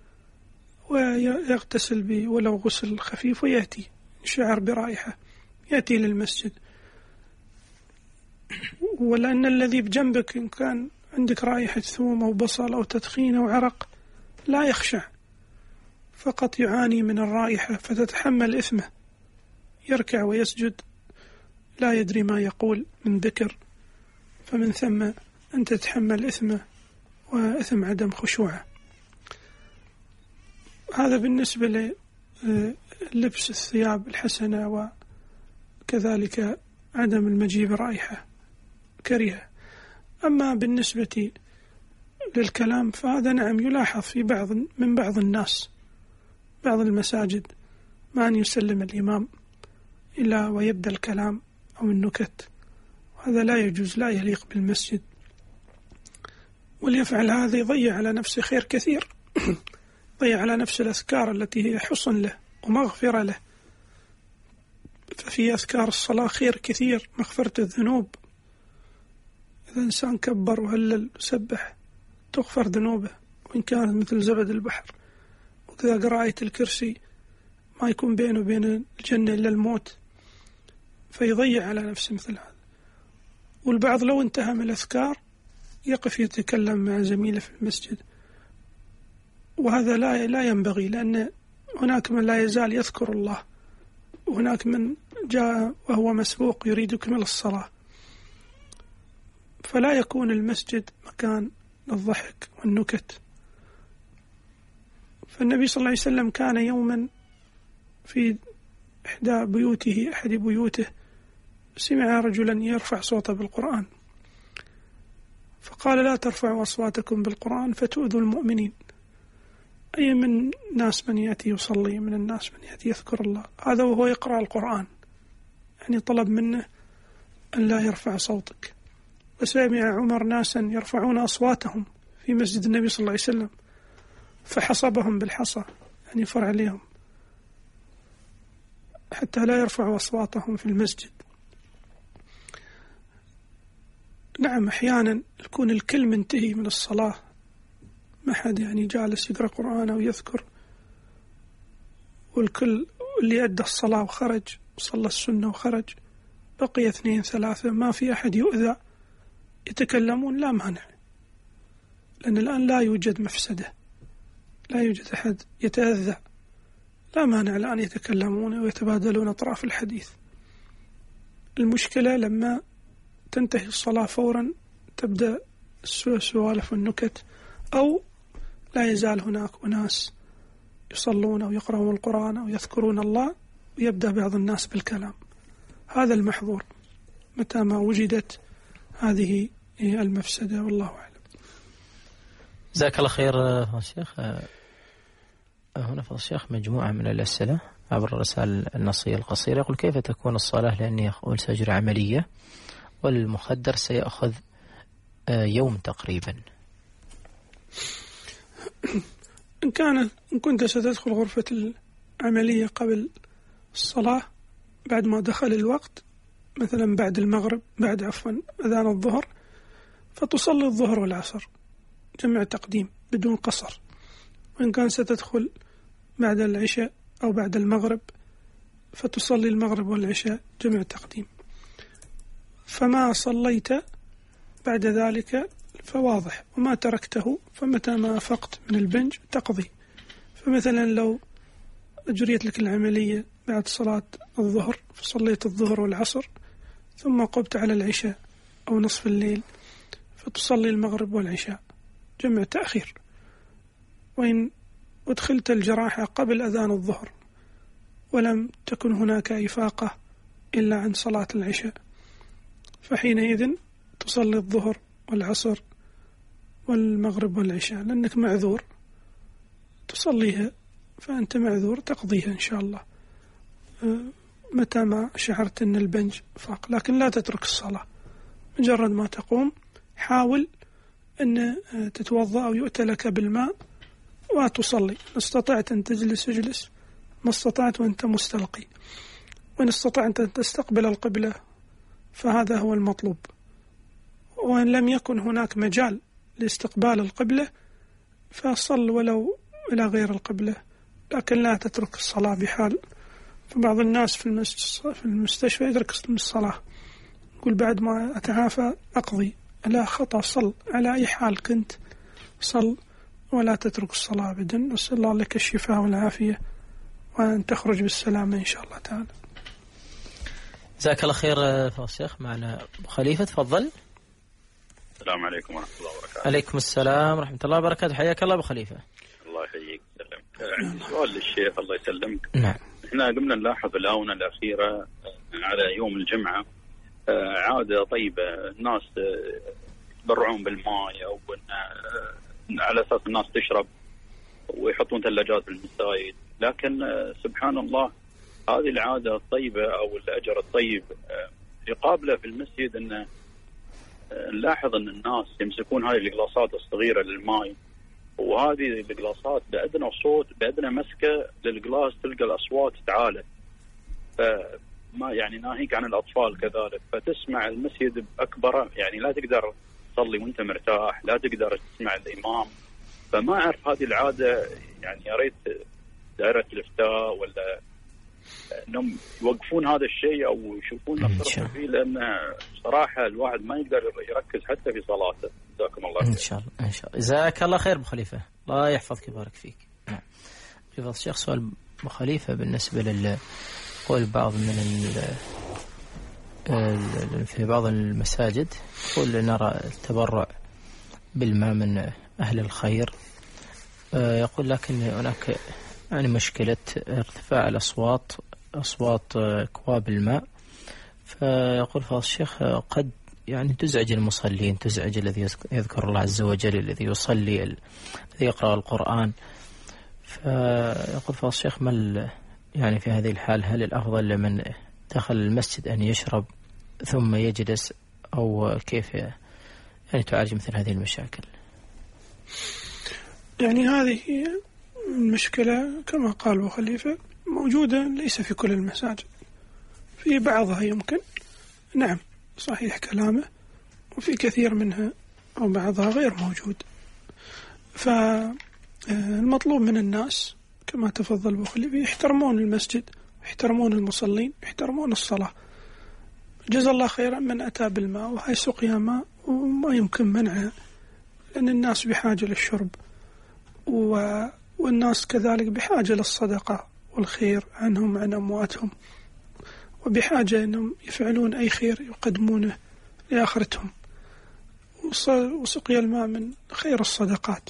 ويغتسل ولو غسل خفيف، ويأتي شعر برائحة يأتي للمسجد. ولأن الذي بجنبك إن كان عندك رائحة ثوم أو بصل أو تدخين أو عرق لا يخشع، فقط يعاني من الرائحة فتتحمل إثمه، يركع ويسجد لا يدري ما يقول من ذكر، فمن ثم أنت تتحمل إثمه وإثم عدم خشوعه. هذا بالنسبة للبس الثياب الحسنة، وكذلك عدم المجيء برائحة كريهة. أما بالنسبة للكلام فهذا نعم يلاحظ في بعض من بعض الناس، بعض المساجد ما أن يسلم الإمام إلا ويبدأ الكلام أو النكت، وهذا لا يجوز، لا يليق بالمسجد. وليفعل هذا يضيع على نفسه خير كثير يضيع على نفسه الأذكار التي هي حصن له ومغفرة له. ففي أذكار الصلاة خير كثير، مغفرة الذنوب. إذا إنسان كبر وهلل وسبح تغفر ذنوبه وإن كانت مثل زبد البحر. وكذا قراءة الكرسي ما يكون بينه وبين الجنة إلا الموت، فيضيع على نفسه مثل هذا. والبعض لو انتهى من الأذكار يقف يتكلم مع زميله في المسجد، وهذا لا لا ينبغي، لأن هناك من لا يزال يذكر الله، وهناك من جاء وهو مسبوق يريد يكمل الصلاة. فلا يكون المسجد مكان الضحك والنكت. فالنبي صلى الله عليه وسلم كان يوما في إحدى بيوته أحد بيوته سمع رجلا يرفع صوته بالقرآن، فقال: لا ترفعوا أصواتكم بالقرآن فتؤذوا المؤمنين. أي من ناس من يأتي يصلي، من الناس من يأتي يذكر الله، هذا وهو يقرأ القرآن، يعني طلب منه أن لا يرفع صوتك. وسمع عمر ناسا يرفعون أصواتهم في مسجد النبي صلى الله عليه وسلم فحصبهم بالحصى، يعني فرع لهم حتى لا يرفعوا أصواتهم في المسجد. نعم أحيانا يكون الكل منتهي من الصلاة، ما حد يعني جالس يقرأ قرآن أو يذكر، والكل اللي أدى الصلاة وخرج وصلى السنة وخرج، بقي اثنين ثلاثة ما في أحد يؤذى يتكلمون، لا مانع، لأن الآن لا يوجد مفسدة، لا يوجد أحد يتأذى، لا مانع الآن يتكلمون ويتبادلون أطراف الحديث. المشكلة لما تنتهي الصلاة فورا تبدأ السوالف والنكت، أو لا يزال هناك أناس يصلون أو يقرؤون القرآن أو يذكرون الله ويبدأ بعض الناس بالكلام. هذا المحظور متى ما وجدت هذه المفسدة، والله أعلم. جزاك الله خير شيخ. هنا فضل الشيخ مجموعة من الأسئلة عبر الرسائل النصية القصيرة. يقول: كيف تكون الصلاة لأني أقول سأجري عملية والمخدر سيأخذ يوم تقريبا؟ إن كان إن كنت ستدخل غرفة العملية قبل الصلاة بعد ما دخل الوقت، مثلا بعد المغرب، بعد عفوا أذان الظهر، فتصلي الظهر والعصر جمع تقديم بدون قصر. وإن كان ستدخل بعد العشاء أو بعد المغرب فتصلي المغرب والعشاء جمع تقديم. فما صليت بعد ذلك فواضح، وما تركته فمتى ما أفقت من البنج تقضي. فمثلا لو أجريت لك العملية بعد صلاة الظهر فصليت الظهر والعصر ثم قمت على العشاء أو نصف الليل فتصلي المغرب والعشاء جمع تأخير. وإن أدخلت الجراحة قبل أذان الظهر ولم تكن هناك إفاقة إلا عن صلاة العشاء فحينئذ تصلي الظهر والعصر والمغرب والعشاء، لأنك معذور تصليها، فأنت معذور تقضيها إن شاء الله متى ما شعرت أن البنج فاق. لكن لا تترك الصلاة، مجرد ما تقوم حاول أن تتوضأ أو يؤتى لك بالماء وتصلي. إن استطعت أن تجلس اجلس، ما استطعت وأنت مستلقي، وإن استطعت أن تستقبل القبلة فهذا هو المطلوب. وإن لم يكن هناك مجال لاستقبال القبلة فصل ولو إلى غير القبلة، لكن لا تترك الصلاة بحال. فبعض الناس في المستشفى يترك الصلاة، يقول بعد ما أتعافى أقضي. لا، خطأ، صل على أي حال كنت، صل ولا تترك الصلاة أبدا. نسأل الله لك الشفاء والعافية وأن تخرج بالسلامة إن شاء الله تعالى. جزاك الله خير فضل الشيخ. معنا أبو خليفة، تفضل. السلام عليكم ورحمة الله وبركاته. عليكم السلام ورحمة الله وبركاته، حياك الله أبو خليفة. الله يحييك ويسلمك. عندي سؤال للشيخ الله يسلمك. نعم. احنا قمنا نلاحظ الآونة الأخيرة على يوم الجمعة عادة طيبة، الناس يتبرعون بالماء أو على أساس الناس تشرب ويحطون ثلاجات بالمساجد، لكن سبحان الله هذه العادة الطيبة أو الأجر الطيب يقابله في المسجد أن نلاحظ أن الناس يمسكون هذه القلاصات الصغيرة للماء، وهذه القلاصات بأدنى صوت بأدنى مسكة للقلاص تلقى الأصوات تعالى، فما يعني ناهيك عن الأطفال كذلك، فتسمع المسجد بأكبره، يعني لا تقدر تصلي وانت مرتاح، لا تقدر تسمع الإمام. فما أعرف هذه العادة، يعني يا ريت دائرة الإفتاء ولا انهم يوقفون هذا الشيء او يشوفون نصرف فيه، لان صراحه الواحد ما يقدر يركز حتى في صلاته. جزاكم الله خير. ان شاء الله ان شاء الله. جزاك الله خير ابو خليفه، الله يحفظك ويبارك فيك. نعم. فضيلة الشيخ، سؤال ابو خليفه بالنسبه لل قول بعض من ال... في بعض المساجد يقول نرى التبرع بالماء من اهل الخير، يقول لكن هناك يعني مشكلة ارتفاع الأصوات، أصوات كواب الماء، فيقول فضل الشيخ قد يعني تزعج المصلين، تزعج الذي يذكر الله عز وجل، الذي يصلي، الذي يقرأ القرآن. فيقول فضل الشيخ ما يعني في هذه الحال هل الأفضل لمن دخل المسجد أن يشرب ثم يجلس، أو كيف يعني تعالج مثل هذه المشاكل؟ يعني هذه المشكلة كما قال أبو خليفة موجودة ليس في كل المساجد، في بعضها يمكن، نعم صحيح كلامه، وفي كثير منها أو بعضها غير موجود. فالمطلوب من الناس كما تفضل أبو خليفة يحترمون المسجد، يحترمون المصلين، يحترمون الصلاة. جزا الله خيرا من أتى بالماء، وهي سقيا ماء وما يمكن منعها، لأن الناس بحاجة للشرب، و والناس كذلك بحاجة للصدقة والخير عنهم عن أمواتهم، وبحاجة أنهم يفعلون أي خير يقدمونه لآخرتهم. وسقيا الماء من خير الصدقات،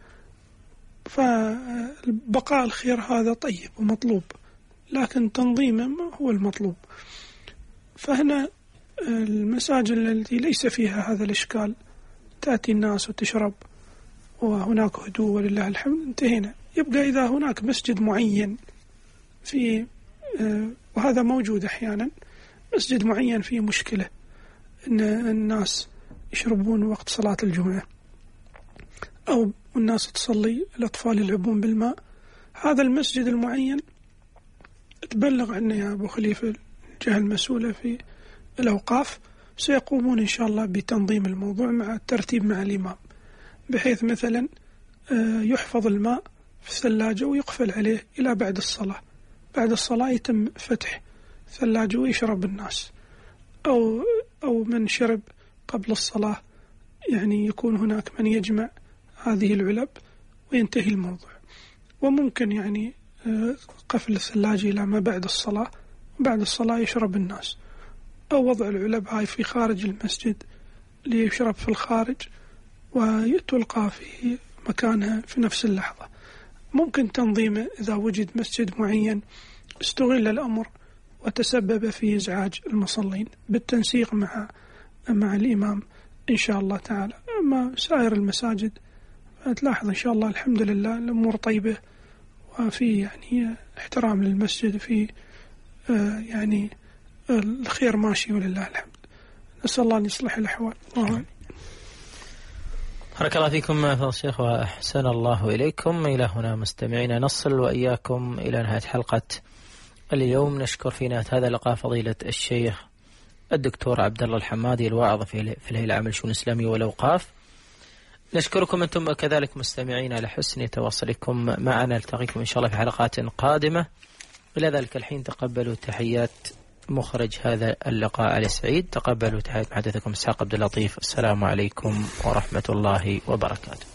فبقاء الخير هذا طيب ومطلوب، لكن تنظيمه هو المطلوب. فهنا المساجد التي ليس فيها هذا الإشكال تأتي الناس وتشرب وهناك هدوء ولله الحمد، انتهينا. يبقى إذا هناك مسجد معين في وهذا موجود أحيانا، مسجد معين فيه مشكلة أن الناس يشربون وقت صلاة الجمعة، أو الناس تصلي، الأطفال يلعبون بالماء، هذا المسجد المعين تبلغ عنه يا أبو خليفة الجهة المسؤولة في الأوقاف، سيقومون إن شاء الله بتنظيم الموضوع مع الترتيب مع الإمام، بحيث مثلا يحفظ الماء في الثلاجة ويقفل عليه إلى بعد الصلاة. بعد الصلاة يتم فتح الثلاجة ويشرب الناس، أو أو من شرب قبل الصلاة يعني يكون هناك من يجمع هذه العلب وينتهي الموضوع. وممكن يعني قفل الثلاجة إلى ما بعد الصلاة، وبعد الصلاة يشرب الناس، أو وضع العلب هاي في خارج المسجد ليشرب في الخارج ويتلقى في مكانها في نفس اللحظة. ممكن تنظيمه إذا وجد مسجد معين استغل الأمر وتسبب في إزعاج المصلين بالتنسيق مع مع الإمام إن شاء الله تعالى. أما سائر المساجد تلاحظ إن شاء الله الحمد لله الأمور طيبة، وفي يعني احترام للمسجد، في آه يعني الخير ماشي ولله الحمد. نسأل الله أن يصلح الأحوال. الله بارك الله فيكم فضل الشيخ وأحسن الله إليكم. إلى هنا مستمعينا نصل وإياكم إلى نهاية حلقة اليوم. نشكر في نهاية هذا اللقاء فضيلة الشيخ الدكتور عبد الله الحمادي الواعظ في في الهيئة العامة للشؤون الإسلامية والأوقاف. نشكركم أنتم كذلك مستمعين على حسن تواصلكم معنا. نلتقيكم إن شاء الله في حلقات قادمة. إلى ذلك الحين تقبلوا تحيات مخرج هذا اللقاء علي سعيد. تقبلوا تحيات محدثكم إسحاق عبد اللطيف. السلام عليكم ورحمة الله وبركاته.